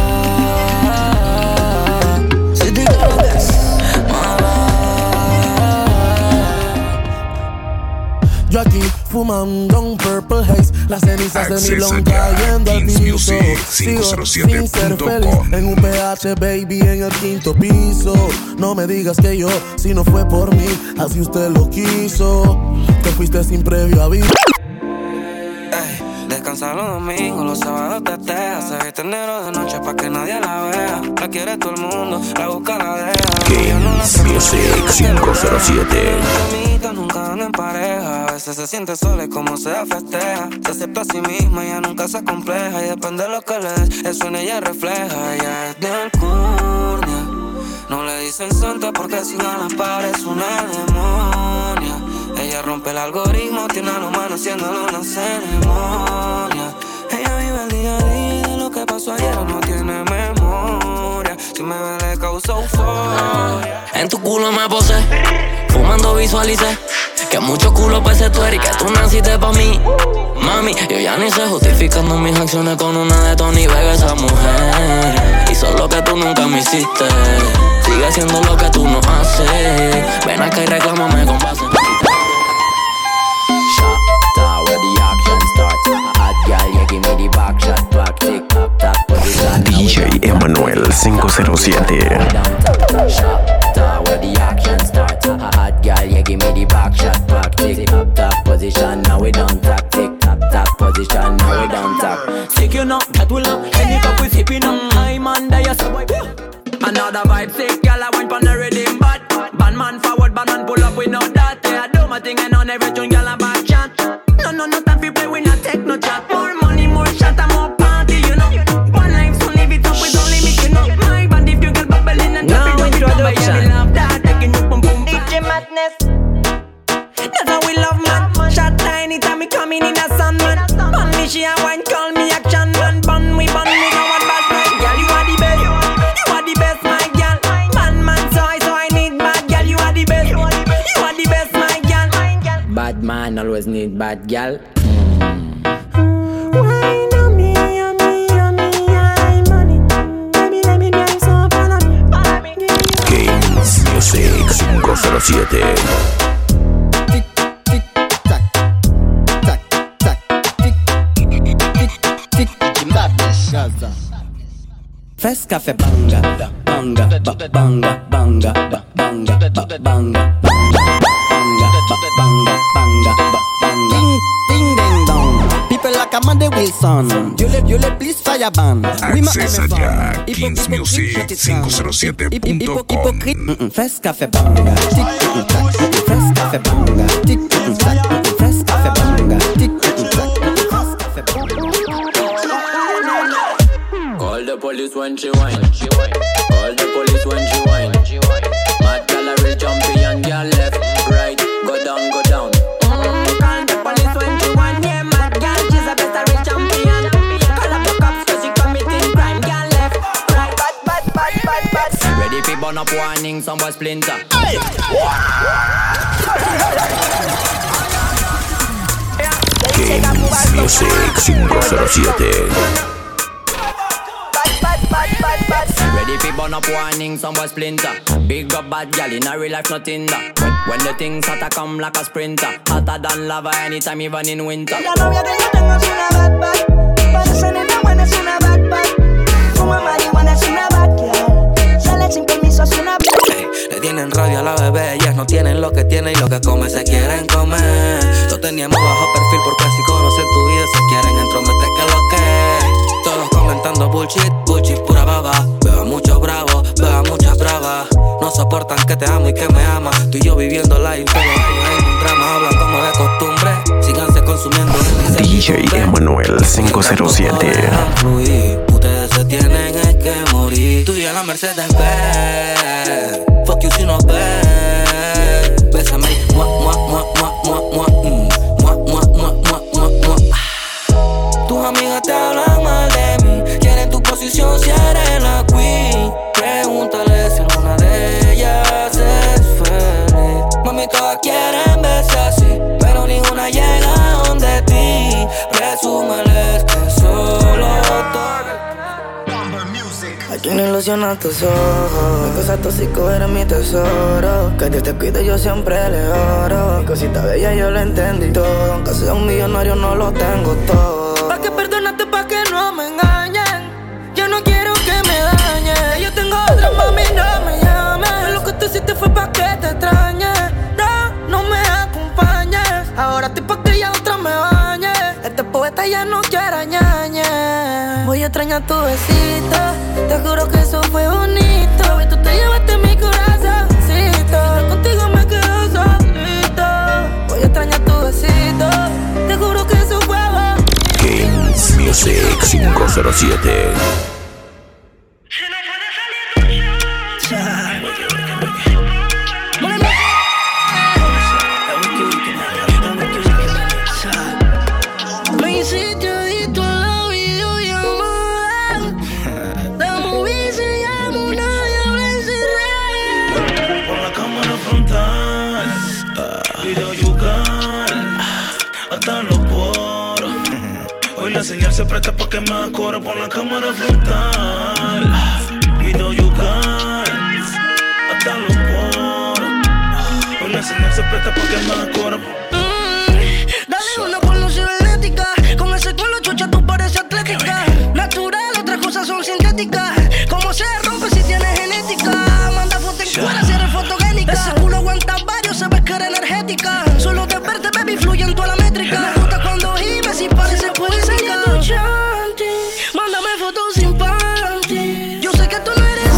Si te quieres Yo aquí fumando un purple haze. Las cenizas de mi long cayendo al piso. Sigo sin ser feliz en un PH, baby, en el 5º piso. No me digas que yo, si no fue por mí, así usted lo quiso. Te fuiste sin previo aviso. Descansa los domingos, los sábados te teas. Se viste negro de noche pa' que nadie la vea. La quiere todo el mundo, la busca, la deja. Kings Music 507. Nunca anda en pareja. A veces se siente sola y como sea festeja. Se acepta a sí misma, ella nunca se compleja. Y depende de lo que le des, eso en ella refleja. Ella es de alcurnia. No le dicen santa porque si no la parece una demonia. Ella rompe el algoritmo, tiene a los manos haciéndole una ceremonia. Ella vive el día a día, de lo que pasó ayer no tiene memoria. Si me ve le causa euforia. En tu culo me posé, fumando visualicé que mucho culo pese tú eres y que tú naciste pa' mí. Mami, yo ya ni sé justificando mis acciones con una de Tony Vega, esa mujer. Hizo lo que tú nunca me hiciste, sigue haciendo lo que tú no haces. Ven acá y reclámame con base. DJ Emanuel 507. Sick you know, that will up. Any cup we sipping up. I'm under your subway. Another vibe sick, girl I wine pon the rhythm. Bad man forward, bad man pull up with no that. I do my thing and on every tune, girl I back chat. No time for play, we not take no chat. More money, more shot, and more party, you know. One life, so live it up with only me, you know. My band if you get bubbling and drop it, introduction. Love that, taking you boom boom. DJ Madness. That's how we love man. Shot line, anytime me coming in a sun man. Bun me, she a wine, call me action man. Bun me, no one bad man. Girl, you are the best. You are the best, my girl. Man, so I need bad girl. You are the best. You are the best, my girl. Bad man always need bad girl. Kings Music 507. Fresh Cafe banga, banga, banga, banga, banga, banga, banga, banga, ding ding dong. People like Amanda Wilson, you le please fire ban. Accesa ya Kings Music 507.com. Hypocrite, Fresh Cafe banga, Fresh Cafe banga, Fresh Cafe banga, Call the police when she whine. Call the police when she whine. Mad gal a real champion, girl left, right, go down, go down. Call the police when she whine. Yeah, mad gal, she's a better real champion. Call up the cops 'cause she committing crime, girl left, right, bad. Ready for burn up warning, some boy splinter. Hey. Kings Music 507. Ready for burn up warning, some boy splinter. Big up bad gal in a real life, nothing that. When the things hotter come like a sprinter. Hotter than lava anytime, even in winter. La novia que yo tengo es una bad bad. Parece neta buena, es una bad bad. Fuma marihuana, es una bad girl. Sale sin permiso, es una Le tienen rabia a la bebé, ellas no tienen lo que tiene y lo que come se quieren comer. Lo teníamos bajo perfil porque si conocen tu vida se quieren entrometer que lo que. Todos comentando bullshit, pura baba. Veo a muchos bravos, veo a muchas bravas. No soportan que te amo y que me amas. Tú y yo viviendo la infelicidad en un drama. Hablan como de costumbre, síganse consumiendo. DJ Emanuel 507. Ustedes se tienen que morir. Tú y la Mercedes Benz. Fuck you si no ves. Bésame y mua, mua, mua, mua, mua, mua, mua, mua, mua, mua, mua, mua. Tus amigas te hablan mal de mí. Quieren tu posición si eres la queen. Pregúntale si alguna de ellas es feliz. Mami, todas quieren verse así, pero ninguna llega donde ti. Presúmeles que solo tú. Aquí en el ilusiona tus ojos. Mi cosa tóxico eres mi tesoro. Que Dios te cuide, yo siempre le oro. Mi cosita bella yo lo entendí todo. Aunque sea un millonario no lo tengo todo. Pa' que perdonarte, pa' que no me engañen. Yo no quiero que me dañen. Yo tengo otra, mami, no me llames. Lo que tú hiciste fue pa' que te extrañe. No me acompañes. Ahora estoy pa' que ya otra me bañe. Este poeta ya no quiere ñañe. Voy a extrañar tu besito. Te juro que eso fue bonito. Y tú te llevaste mi corazoncito. Contigo me quedo solito. Voy a extrañar tu besito. Te juro que eso fue bonito. Kings Music 507. Me hiciste adicto a la videollamada. La movie se llama Una Diabla Encerrada. Por la cámara frontal, video yucal, hasta los poros. Hoy la señal se presta pa' que me acoro. Por la cámara frontal, video yucal, hasta los poros. Hoy la señal se presta pa' que me acoro. Dale una porno cibernética. Con ese culo chucha tú pareces atlética. Natural, otras cosas son sintéticas. ¿Cómo se rompe si tienes genética? Manda foto en cuera si eres fotogénica. Ese culo aguanta varios, se ve que eres energética. Solo de verte, baby, fluye en toda la métrica. Me gusta cuando gimes y parece poética. Mándame fotos sin panty. Yo sé que tú no eres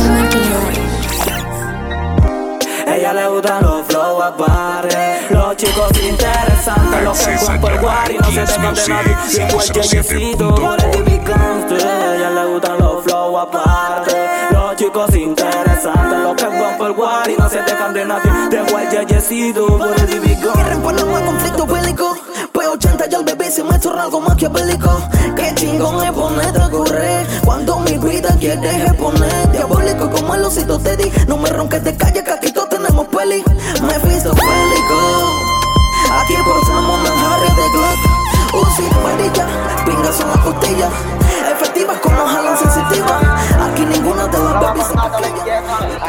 ella le gustan los flow aparte. Los chicos interesantes, los que van por guar y no se dejan de nadie. Llegó el yeyecito por el TV Gangster. Ella le gustan los flow aparte. Los chicos interesantes, los que van por guar y no se dejan de nadie. Llegó el yeyecito por el TV Gangster. Guerra por los conflicto bélico. P80 ya el bebé se me torna algo maquiavélico. Qué chingón es ponerte a correr cuando mi vida quieres exponer. Diabólico como el osito te di. No me ronques de calle que aquí todos tenemos peli. Mefistofélico. Aquí portamos una Harry de Glock. Uzi, varilla, pingas en la costilla. Efectivas como jalan sensitivas. Aquí ninguna de las babies se pequeña.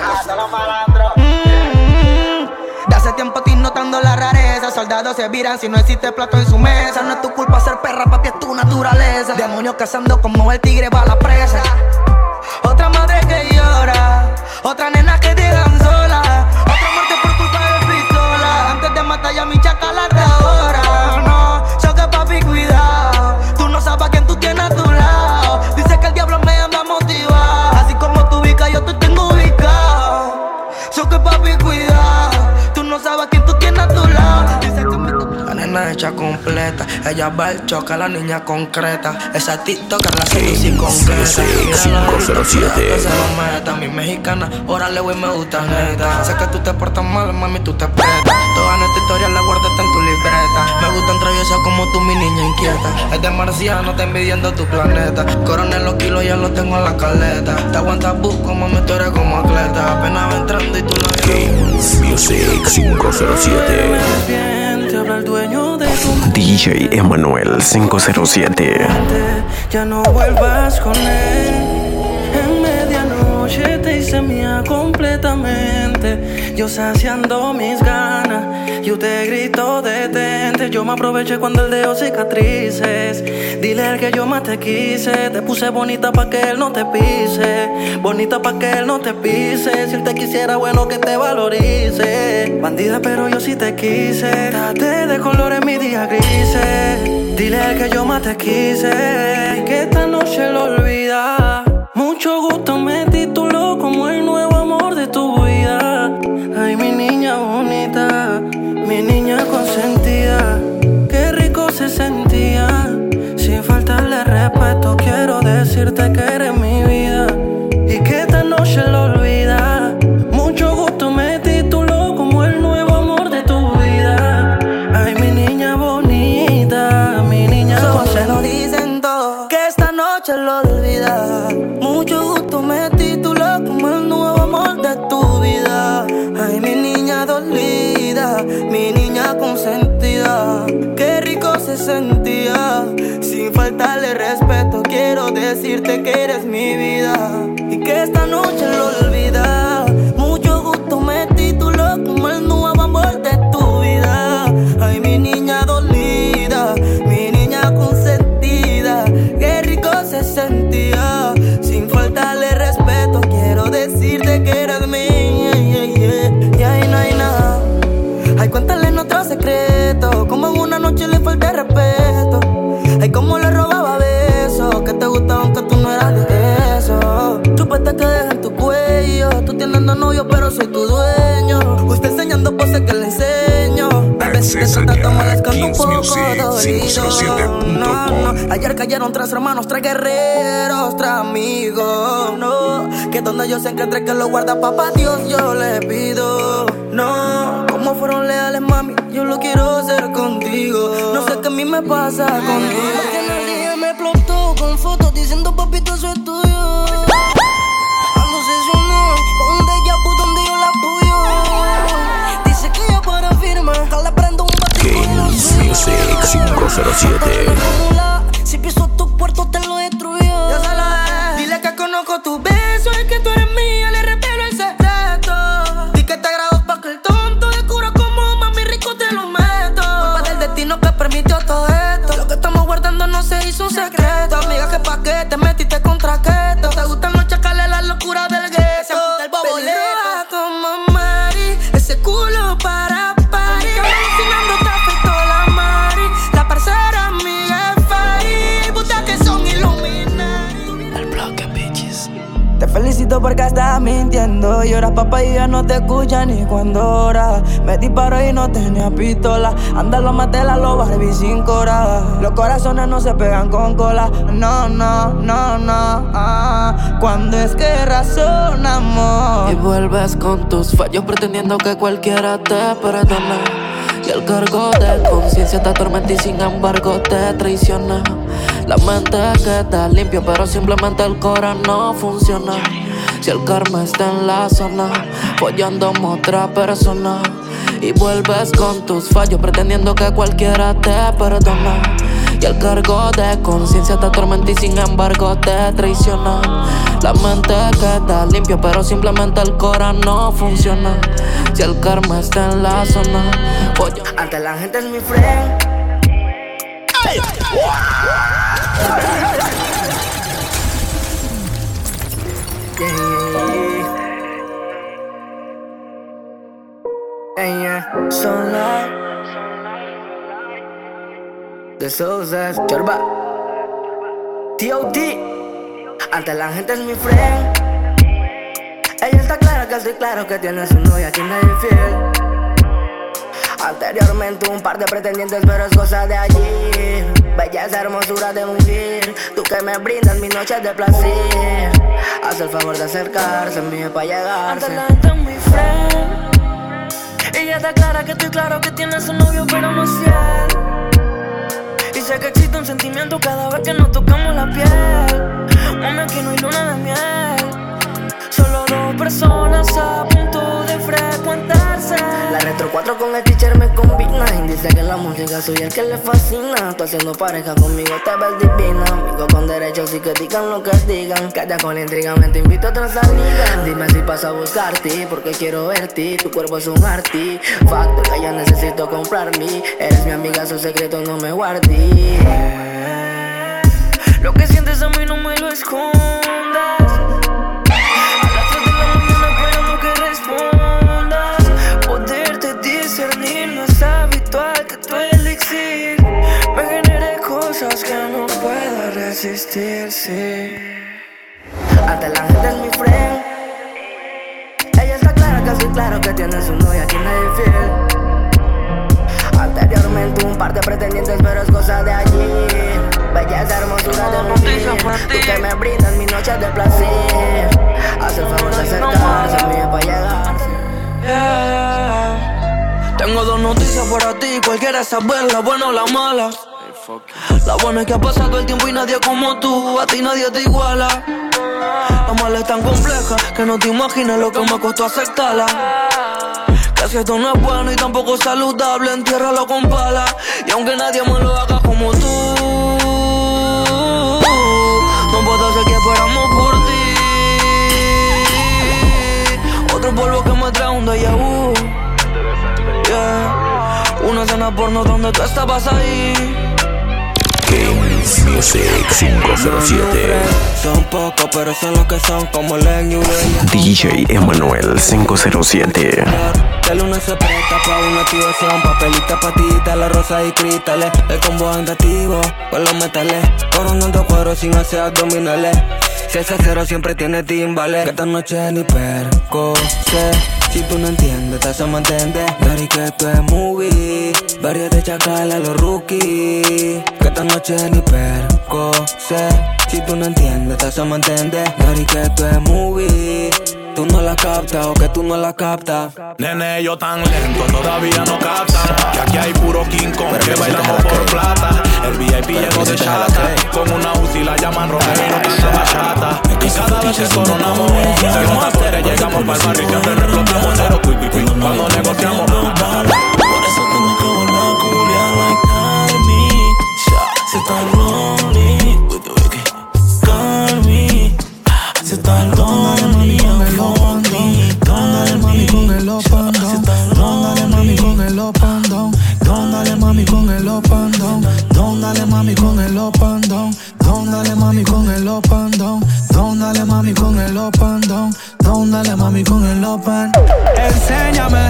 De hace tiempo estoy notando la rareza. Soldados se viran si no existe plato en su mesa. No es tu culpa ser perra, papi, es tu naturaleza. Demonios cazando como el tigre va a la presa. Otra madre que llora, otra nena que dejan sola, otra muerte por culpa de pistola. Antes de matar ya mi chata la de ahora. No, choque papi, cuidado. Tú no sabes a quién tú tienes a tu lado. Dice que el diablo me anda motivado. Así como tú ubicas, yo te tengo ubicado. Choque papi, cuidado. Tú no sabes a quién tú tienes a tu lado. Dice que la nena hecha completa. Ella va al choque a la niña concreta. Esa TikToker la seduce completa. Mira la 507 que se lo meta. Mi mexicana, órale güey, me gusta neta. Sé que tú te portas mal, mami, tú te prestas. Toda nuestra historia la guardaste en tu libreta. Me gustan traviesas como tú, mi niña inquieta. Es de marciano, te envidiando tu planeta. Coronel los kilos, ya los tengo en la caleta. Te aguantas busco, mami, tú eres como atleta. Apenas va entrando y tú no Kings Music 507. Habla el dueño de tu DJ Emanuel 507. ya no vuelvas con él. En medianoche te hice mía completamente. Yo saciando mis ganas, yo te grito detente. Yo me aproveché cuando él dejó cicatrices. Dile al que yo más te quise. Te puse bonita pa' que él no te pise. Bonita pa' que él no te pise. Si él te quisiera, bueno que te valorice. Bandida, pero yo sí te quise. Date de colores mis días grises. Dile al que yo más te quise. Que esta noche lo olvida. Mucho gusto me tituló como el nuevo amor de tu vida. Ay, mi niña bonita, mi niña consentida. Qué rico se sentía. Sin faltarle respeto, quiero decirte que eres mi vida. Y que esta noche lo olvida. Mucho gusto me tituló como el nuevo amor de tu vida. Ay, mi niña bonita, mi niña consentida. Se lo dicen todo, que esta noche lo olvida. Mucho gusto me tituló como el nuevo amor de tu vida. Ay, mi niña dolida, mi niña consentida. Qué rico se sentía. Sin faltarle respeto, quiero decirte que eres mi vida. Y que esta noche novio, pero soy tu dueño. Usted enseñando poses que le enseño. Bebé, si te trata mal, les canto un poco dolido. No. Ayer cayeron 3 hermanos, 3 guerreros, 3 amigos. No, que donde yo se encuentre que lo guarda papá Dios, yo le pido. No, como fueron leales, mami, yo lo quiero hacer contigo. No sé qué a mí me pasa contigo. Porque en el día me explotó con fotos diciendo papito eso es tuyo. Ando obsesionado con un déjà vu donde yo la apoyo. Dice que ella para firmar, que le prendo un batido y lo suyo. Music 507. Si piso tu puerto te lo destruyo. Yo se lo dile que conozco tu beso y que tú eres mía, le revelo el secreto. Di que te agrado pa' que el tonto descubra como mami rico te lo meto. Culpa del destino que permitió todo esto. Lo que estamos guardando no se hizo un secreto. Amiga, que pa' qué te metiste contra keto. Te gustan los chacales, la locura del gueto. Del boboleto como Mari, ese culo para party. Alucinando te afectó la Mari. La parcera amiga es Fari. Putas que son Illuminati. El bloque, bitches. Te felicito porque estás mintiendo. Lloras papá y ya no te escucha ni cuando oras. Me disparo y no tenía pistola. Anda los matelas, los Barbie sin cora. Los corazones no se pegan con cola. No. Cuando es que razonamos. Y vuelves con tus fallos pretendiendo que cualquiera te perdona. Y el cargo de conciencia te atormenta y sin embargo te traiciona. La mente queda limpio pero simplemente el corazón no funciona. Si el karma está en la zona, follando a otra persona. Y vuelves con tus fallos pretendiendo que cualquiera te perdona. Y el cargo de conciencia te atormenta y sin embargo te traiciona. La mente queda limpio pero simplemente el corazón no funciona. Si el karma está en la zona, ante la gente es mi friend. Hey. Sunlight de Sousas, Chorba T.O.T. Ante la gente es mi friend. Ella está clara que estoy claro que tiene su novia quien nadie es fiel. Anteriormente un par de pretendientes pero es cosa de allí. Belleza, hermosura de mujer, tú que me brindas mis noches de placer. Haz el favor de acercarse, envíe pa' llegarse. Ante la gente es mi friend. Ella está clara que estoy claro que tiene su novio pero no es fiel. Y sé que existe un sentimiento cada vez que nos tocamos la piel. Mami, aquí no hay luna de miel. Solo 2 personas a punto de frecuentarse. La Retro 4 con el teacher me combina. Y dice que la música soy el que le fascina. Tú haciendo pareja conmigo te ves divina. Amigo con derechos y que digan lo que digan. Calla con la intriga, me te invito a otra salida. Dime si paso a buscarte porque quiero verte. Tu cuerpo es un arti. Facto que yo necesito comprar mí. Eres mi amiga, su secreto no me guardé. Lo que sientes a mí no me lo escondas. Me genere cosas que no puedo resistir, sí. Ante la gente es mi friend. Ella está clara que estoy claro que tiene su novia quien nadie es fiel. Anteriormente un par de pretendientes pero es cosa de allí. Belleza, hermosura de mujer, tú que me brindas mis noches de placer. Haz el favor de acercarse, envíe pa' llegarse. Tengo 2 noticias para ti, cualquiera saber, la buena o la mala. La buena es que ha pasado el tiempo y nadie como tú, a ti nadie te iguala. La mala es tan compleja que no te imaginas lo que me costó aceptarla. Que si esto no es bueno y tampoco saludable, entiérralo con pala. Y aunque nadie me lo haga como tú, no puedo hacer que esperamos por ti. Otro polvo que me trae un déjà vu. Una escena porno donde tú estabas ahí. Kings Music 507. Son pocos pero son los que son como Lenny Ureña. DJ Emanuel 507. De lunes se presta pa' una activación. Papelita, patita, la rosa y cristales. El combo andativo con los metales. Coronando cuero sin hacer abdominales. Si ese cero siempre tiene timbales. Que esta noche ni perco sé. Si tú no entiendes, te hacemos entender. Dari que esto es movie. Varios de chacal a los rookies. Que esta noche ni perco sé. Si tú no entiendes, te hacemos entender. Dari que esto es movie. Tú no la captas o que tú no la captas. Nene, yo tan lento, todavía no captan. Que aquí hay puro King Kong, que bailamos por plata. El VIP llegó de chata. Con una UCI la llaman Romero y no canta bachata. Y cada vez que coronamos, seguimos a fuera, llegamos pa'l barrio. Que antes explotamos cero, cuando negociamos. Por eso tengo que volver a culiar like Carmi. Si estás lonely, Carmi. Si estás lonely, dale mami con el up and down. Dale mami con el up and down. Dale mami con el up and down. Dale mami con el up and down. Dale mami con el up and down. Dale mami con el up and down. Dale mami con el up and down. Enséñame,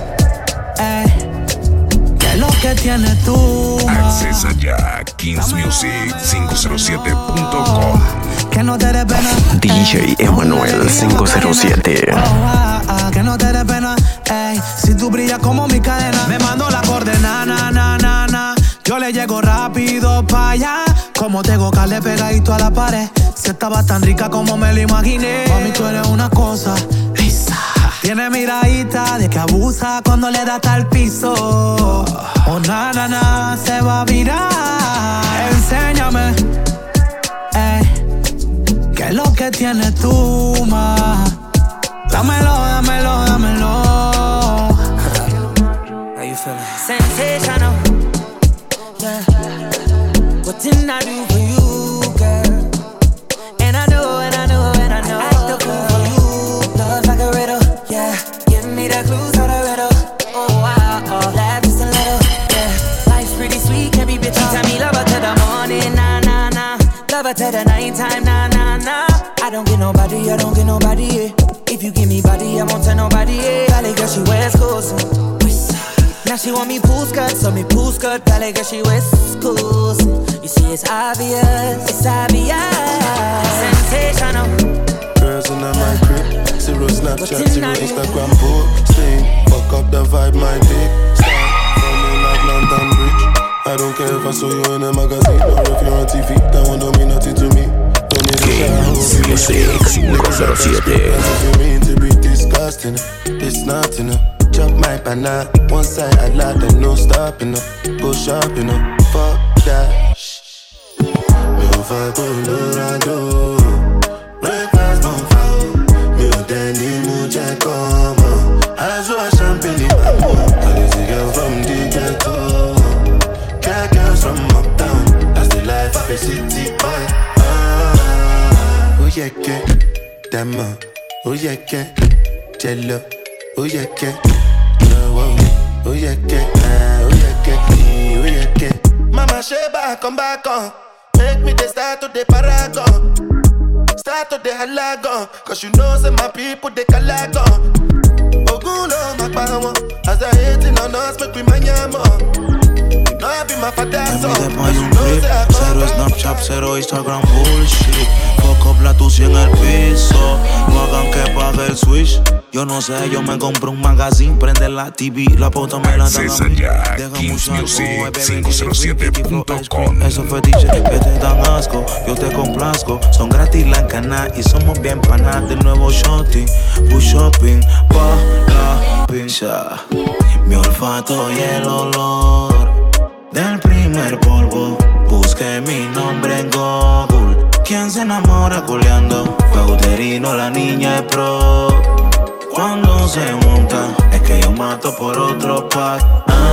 qué es lo que tienes tú. Accesa ya kingsmusic507.com. Que no te dé pena. DJ Emanuel 507. Que no te dé pena. Si tú brillas como mi cadena. Me mando la coordenada, yo le llego rápido pa' allá. Como tengo carne pegadito a la pared. Si estaba tan rica como me lo imaginé. Mami, tú eres una cosa lisa. Tiene miradita de que abusa cuando le da hasta el piso. Oh, se va a virar. Enséñame, ¿qué es lo que tienes tú, ma? Dámelo. How you feeling? Sensational, yeah. What didn't I do for you, girl? And I know. I act the fool for you. Love like a riddle, yeah. Give me the clues to the riddle. Oh, wow, laugh just a little, yeah. Life's pretty sweet, can't be bitchy. Tell me love her to the morning, nah. Love her to the nighttime, nah. I don't get nobody, yeah. If you give me body, I won't tell nobody, yeah. Valley girl, she wears clothes. Now she want me pool skirt, so me pool skirt. Valley girl, she wears schools. You see, it's obvious. Sensational. Girls in my crib, zero Snapchat, zero Instagram posting. Fuck up the vibe, my dick. Start running like London Bridge. I don't care if I saw you in a magazine or if you're on TV. That one don't mean nothing to me. Don't need a shower. You mean to be disgusting? It's not enough. Chop my banana, one side I like and no stopping up. Go shopping up, fuck that. Me on fire, Colorado. Breakfast, bonfire. Me on dandy, mucha como. I saw champagne in my mouth. I just a girl from the ghetto. Cat girls from uptown. That's the life of a city boy. Oh yeah, que Dama. Oh yeah, que Jello. Oh yeah, que oh yeah, que Mama Sheba, come back on. Make me the start to the paragon. Start to the halagon. Cause you know say my people they calagon. Oguno makbawo. As I hating on us, make we manyamo. You know I be my father's son. Cero Snapchat, cero Instagram bullshit. Fuck up la tucia en el piso. No hagan que pague el switch. Yo no sé, yo me compro un magazine. Prende la TV, la foto me la dan a mí. Deja mucho alcohol, bebé, 507.com. Esos fetiches que te dan asco, yo te complazco. Son gratis la cana y somos bien panas. Del nuevo shorty, push shopping, pa' la pincha. Mi olfato y el olor del primer polvo. Busqué mi nombre en Google. ¿Quién se enamora culeando? Fue uterino, la niña es pro. Cuando se monta, es que yo mato por otro pack.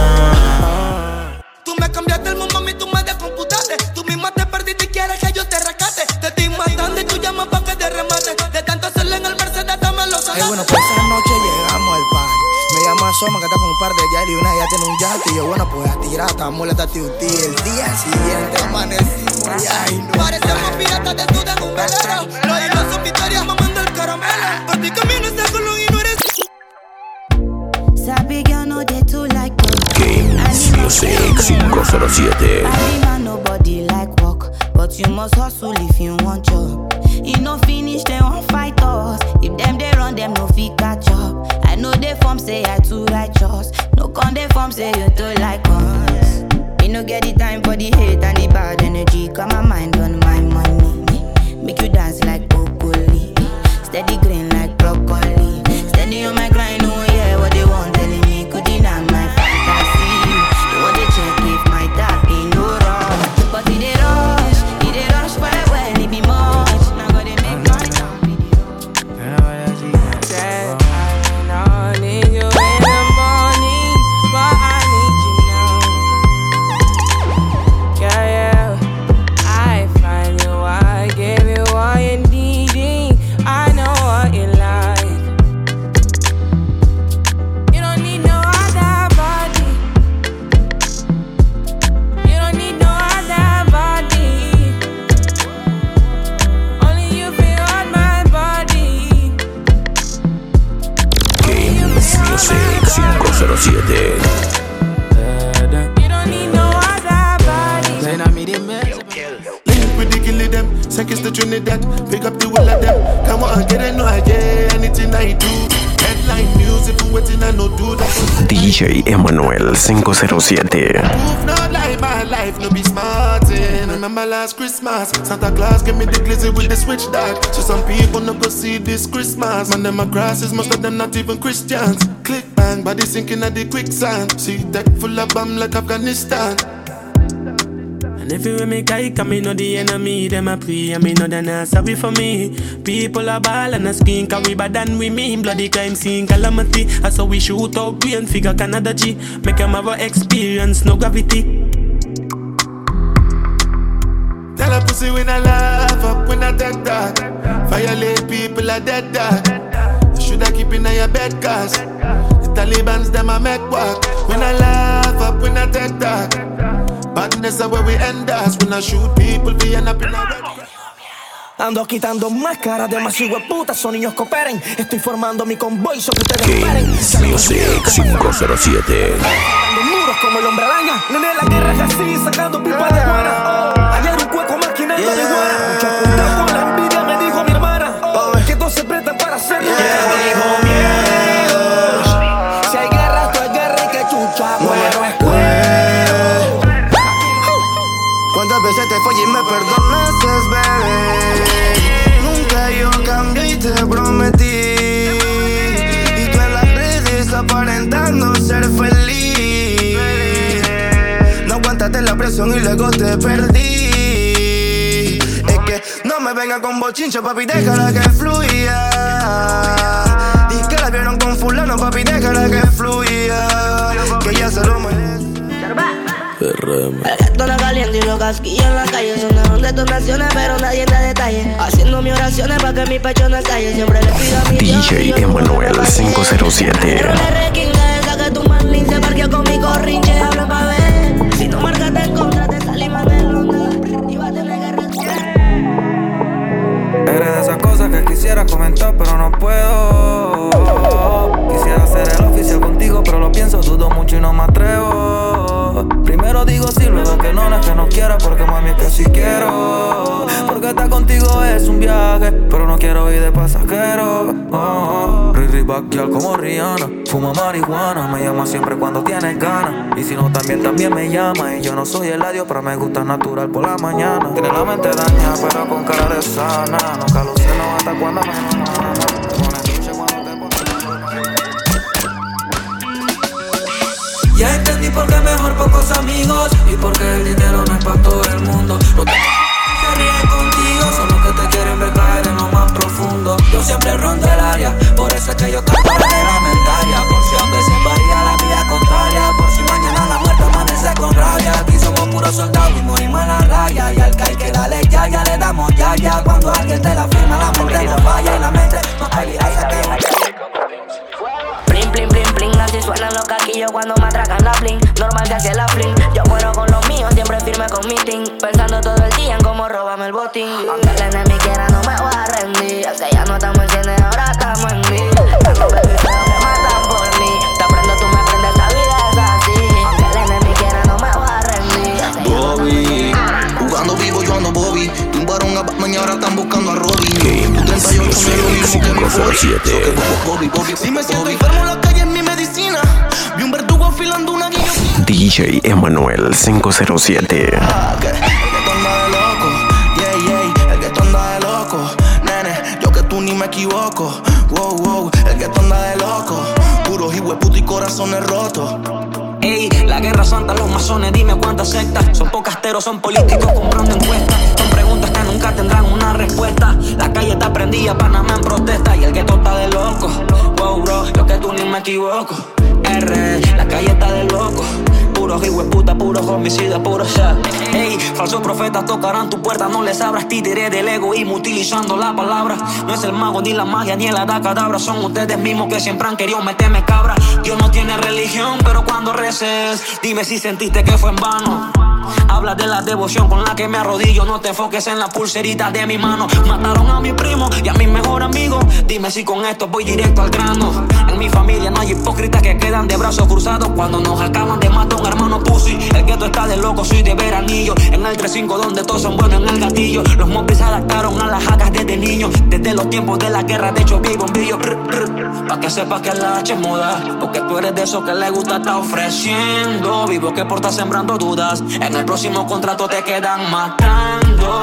Tú me cambiaste el mundo, mami, tú me descomputaste. Tú misma te perdiste y quieres que yo te rescate. Te estoy matando y tú llamas pa' que te remate. De tanto hacerle en el Mercedes, dame los salates. Bueno, pues esa noche llegamos al party. Me llama Soma, que está con un par de yari y una ya tiene un yate. Y yo, bueno, pues a tirar, estamos la tati. El día siguiente amanecimos y ay, no. Parecemos piratas desnudas en un velero. Los hilos son victorias mamando el caramelo. Por ti camino este colón y no eres. Sabi girl no dey too like Kings Music 507. I nobody like walk, but but you must hustle if you want job. You no finish, they won't fight us. If them they run, them no fit catch up. I know they form say I too righteous. No con they form say you too like us. Me no get the time for the hate and the bad energy. Got my mind on my money. Make you dance like broccoli. Steady green like broccoli. Steady on my grind, oh yeah, what they want telling me. Could deny my fantasy. They want to check if my tap ain't no wrong. But it they rush for the well, it be much. Now go they make my Said I don't need you in the morning, but I need you now. Yeah, I find you, I give you all you needing. I know what you like. You don't need no other body. You don't need no other body. Only you feel on my body. Games Music 507. You don't need no other body. Link with the kill them, seconds to Trinidad. Pick up the whole of them. Come on, get it, no idea. Anything I do. Headline news, if you waiting, I no do that. DJ Emanuel 507. Move not like my life, no be smartin'. Remember last Christmas, Santa Claus gave me the glizzy with the switch dog. So some people no go see this Christmas. Man, them a grasses, most of them not even Christians. Click bang, body sinking at the quicksand. See deck full of bomb like Afghanistan. And if you make I come, me know the enemy, them a pray, and me know they not sorry for me. People are ball and a skin, cause we bad than we mean. Bloody crime scene, calamity. That's how we shoot out brain, figure Canada G. Make them have a experience, no gravity. Tell a pussy when I laugh up, when I take that. Violate people are dead dog. You shoulda keep in your bed, cause the Taliban's them a make work. When I laugh up, when I take that. Badness is where we end us. When I shoot people, we end up in a red. Ando quitando máscaras de más hueputas, son niños cooperen. Estoy formando mi convoy, so que ustedes esperen. Games Music 507. Sacando muros como el hombre araña. Nene, la guerra es así, sacando pipa de guana. Ayer un cueco maquinando de guana. Mucho apuntado con la envidia, me dijo mi hermana. Que todos se prestan para hacerlo. Dijo miedo. Si hay guerra, esto es guerra y que chucha. Cuero es cuero. ¿Cuántas veces te fallé y me perdonaste, bebé? Nunca yo cambié y te prometí. Y tú en las redes aparentando ser feliz. No aguantaste la presión y luego te perdí. Es que no me venga con bochincha, papi, déjala que fluya. Y que la vieron con fulano, papi, déjala que fluya. Que ya se lo merece. El gato no caliente y los casquillos en la calle. Sonaron detonaciones pero nadie da detalle. Haciendo mis oraciones para que mi pecho no estalle. Siempre le pido a mi DJ Emanuel 507. Pero le requinga esa que tu manlín se parqueó con mi corrinche. Habla pa' ver, si no marcaste en contra te salí más de ronda. Iba a tener que respirar. Eres de esas cosas que quisiera comentar pero no puedo. Quisiera ser el oficial contigo pero lo pienso, dudo mucho y no me atrevo. Primero digo sí, luego que no es que no quiera, porque mami es que sí quiero. Porque estar contigo es un viaje, pero no quiero ir de pasajero. Riri Backyal como Rihanna, fuma marihuana, me llama siempre cuando tienes ganas. Y si no también me llama. Y yo no soy el adiós, pero me gusta natural por la mañana. Tiene la mente dañada, pero con cara de sana. No calucino hasta cuando me enamora. Ya entendí por qué mejor pocos amigos y por qué el dinero no es para todo el mundo. Los que se ríen contigo son los que te quieren ver caer en lo más profundo. Yo siempre rondo el área, por eso es que yo canto la reglamentaria. Por si a veces varía la vida contraria, por si mañana la muerte amanece con rabia. Aquí somos puros soldados y morimos en la raya. Y al que hay que darle ya le damos ya. Cuando alguien te la firma la muerte no falla y la mente no peligra y se quema. Bling, bling, bling, bling, así suenan los caquillos cuando me atracan la bling. Normal que hace la fling, yo muero con los míos, siempre firme con mi team. Pensando todo el día en cómo robarme el botín. Aunque el enemigo quiera no me voy a rendir. Es que ya no estamos en cine, ahora estamos en mí. Tengo baby feo que matan por mí. Te aprendo, tú me aprendes, esta vida es así. Aunque el enemigo quiera no me voy a rendir. Bobby, jugando vivo yo buscando Bobby. Tumbaron a Batman y ahora están buscando a Robin. Tu 38 no es lo mismo que mi 507. Bobby. Si me siento enfermo en la calle es mi medicina. Vi un verdugo afilando una guillotina. DJ Emanuel 507. El gueto anda de loco, yeah, el gueto anda de loco. Nene, yo que tú ni me equivoco. Wow, el gueto anda de loco. Puros hijueputos y corazones rotos. Ey, la guerra santa, los masones, dime cuántas sectas. Son pocasteros, son políticos comprando encuestas. Son preguntas que nunca tendrán una respuesta. La calle está prendida, Panamá en protesta. Y el gueto está de loco. Wow, bro, yo que tú ni me equivoco. La calle está de loco. Puros hijueputa, puros homicidas, puros shot. Ey, falsos profetas tocarán tu puerta. No les abras, títere del egoísmo utilizando la palabra. No es el mago, ni la magia, ni el cadabra. Son ustedes mismos que siempre han querido meterme cabra. Dios no tiene religión, pero cuando reces, dime si sentiste que fue en vano. Habla de la devoción con la que me arrodillo. No te enfoques en la pulserita de mi mano. Mataron a mi primo y a mi mejor amigo. Dime si con esto voy directo al grano. En mi familia no hay hipócritas que quedan de brazos cruzados cuando nos acaban de matar un hermano pussy. El gueto está de loco, soy de veranillo. En el 3-5 donde todos son buenos en el gatillo. Los mopis se adaptaron a las jacas desde niños. Desde los tiempos de la guerra, de hecho vi bombillo. Pa' que sepas que la H es moda. Porque tú eres de esos que le gusta estar ofreciendo. Vivo que por estar sembrando dudas. En el próximo contrato te quedan matando.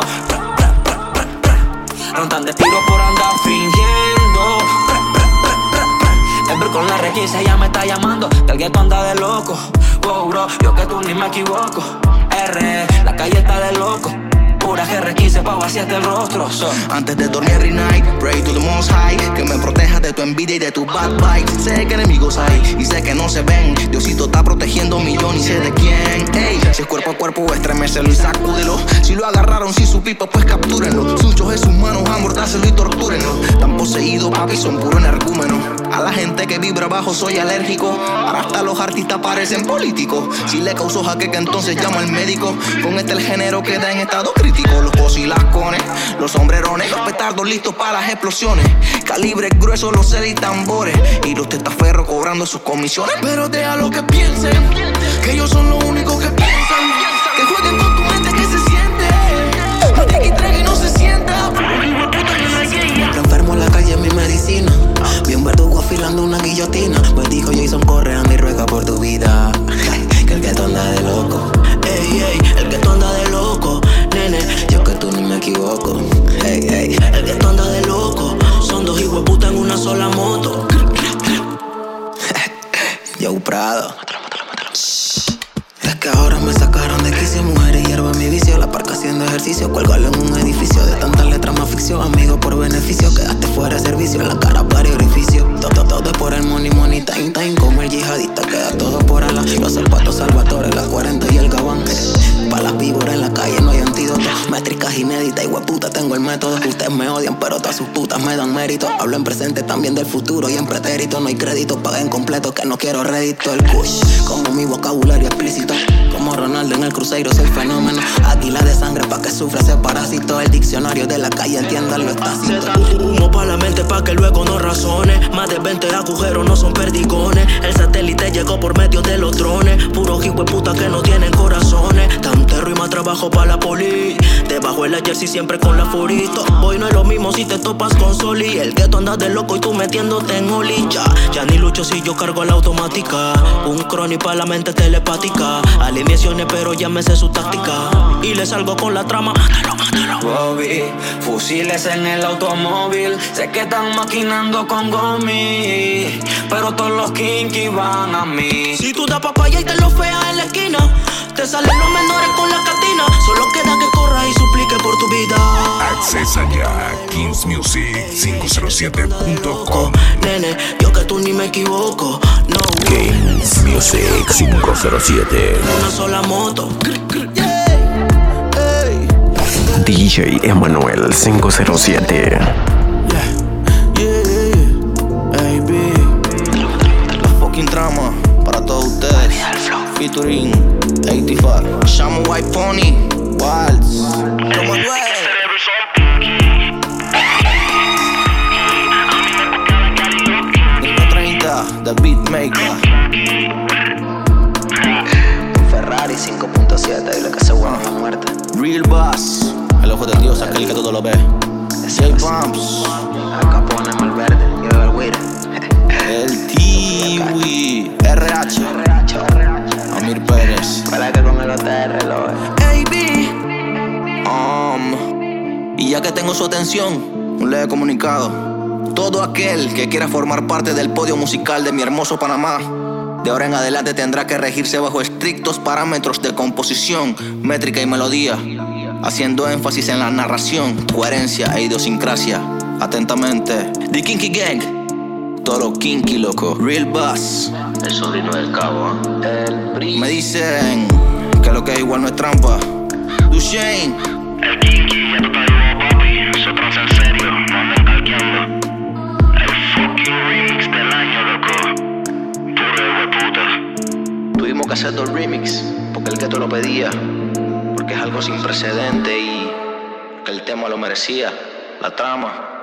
Rondan de tiro por andar fingiendo. El bro con la R15 ya me está llamando. Que el gueto anda de loco. Wow, bro, yo que tú ni me equivoco. La calle está de loco. Pura GR15 pa' vaciarte el rostro. Antes de dormir every night, pray to the most high. Que me proteja de tu envidia y de tu bad vibes. Sé que enemigos hay y sé que no se ven. Diosito está protegiendo mi yo ni sé de quién. Ey, si es cuerpo a cuerpo, estremecelo y sacúdelo. Si lo agarraron sin su pipa, pues captúrenlo. Suchos en sus manos, amordácelo y tortúrenlo. Tan poseídos, papi, son puro energúmenos. A la gente que vibra bajo soy alérgico. Ahora hasta los artistas parecen políticos. Si le causó jaqueca, entonces llamo al médico. Con este el género queda en estado crítico. Los posilascones, los sombrerones, los petardos listos para las explosiones. Calibres gruesos, los celis y tambores. Y los testaferros cobrando sus comisiones. Pero déjalo que piensen, que ellos son los únicos que piensan. Que jueguen con tu mente que se siente. No te quitres y no se sienta. Siempre enfermo en la calle es mi medicina. Vi un verdugo afilando una guillotina. Pues dijo Jason, corre, anda y ruega por tu vida. Que el gueto anda de loco. Ey, el gueto anda de loco. Nene, yo que tú ni me equivoco. Ey, el gueto anda de loco. Son dos hijueputas en una sola moto. Yo Prado. Es que ahora me sacaron de quicio. Mujeres hierba mi vicio. La parca haciendo ejercicio. Cuélgalo en un edificio. De tantas letras más ficción. Amigo por beneficio. Quedaste fuera de servicio. En la cara para orificio. Todo es por el money, time. Como el yihadista. Queda todo por ala. Los zapatos salvatores. La 40 y el gabán. Pa' las víboras en la calle no hay antídoto. Métricas inéditas y hueputa tengo el método. Ustedes me odian pero todas sus putas me dan mérito. Hablo en presente también del futuro y en pretérito. No hay crédito, paguen completo que no quiero rédito. El kush, como mi vocabulario explícito. Como Ronaldo en el cruceiro soy fenómeno. Águila de sangre pa' que sufra ese parásito. El diccionario de la calle entiéndanlo tácito. Humo pa' la mente pa' que luego no razone. Más de 20 agujeros no son perdigones. El satélite llegó por medio de los drones. Puros hijueputas que no tienen corazones. Terro y más trabajo pa' la poli. Debajo el jersey siempre con la furito. Hoy no es lo mismo si te topas con Soli. El gueto anda de loco y tú metiéndote en olicha. Ya ni lucho si yo cargo la automática. Un crony pa' la mente telepática. Alineaciones pero ya me sé su táctica. Y le salgo con la trama. Mátalo. Bobby, fusiles en el automóvil. Sé que están maquinando con gomi. Pero todos los kinky van a mí. Si tú das papaya y te lo feas en la esquina. Te salen los menores con la catina. Solo queda que corras y suplique por tu vida. Accesa ya a KingsMusic507.com. Nene, yo que tú ni me equivoco. No, Kings Music 507. Una sola moto. DJ Emanuel 507. Baby, la fucking trama para todos ustedes. Featuring 85. Shamo White Pony, Waltz, Manuel. 30, The Beatmaker. Ferrari 5.7, dile que ese bueno está muerto. Real Boss. ojos de Dios, aquel que todo lo ve. J-Bumps, Al Capone, Malverde, yo el Wira. el Tiwi, RH, Amir Pérez. Para que con el OTR lo Y ya que tengo su atención, un leve comunicado. Todo aquel que quiera formar parte del podio musical de mi hermoso Panamá, de ahora en adelante tendrá que regirse bajo estrictos parámetros de composición, métrica y melodía, haciendo énfasis en la narración, coherencia e idiosincrasia. Atentamente, The Kinky Gang, Toro Kinky, loco. Real Bass, el sobrino del cabo, me dicen que lo que es igual no es trampa. Dushane, el Kinky, ya tú estás vivo, papi. Nosotros en serio, no anden calqueando. El fucking remix del año, loco. Puro hueputa. tuvimos que hacer 2 remix, porque el gueto lo pedía, porque es algo sin precedente y que el tema lo merecía, la trama.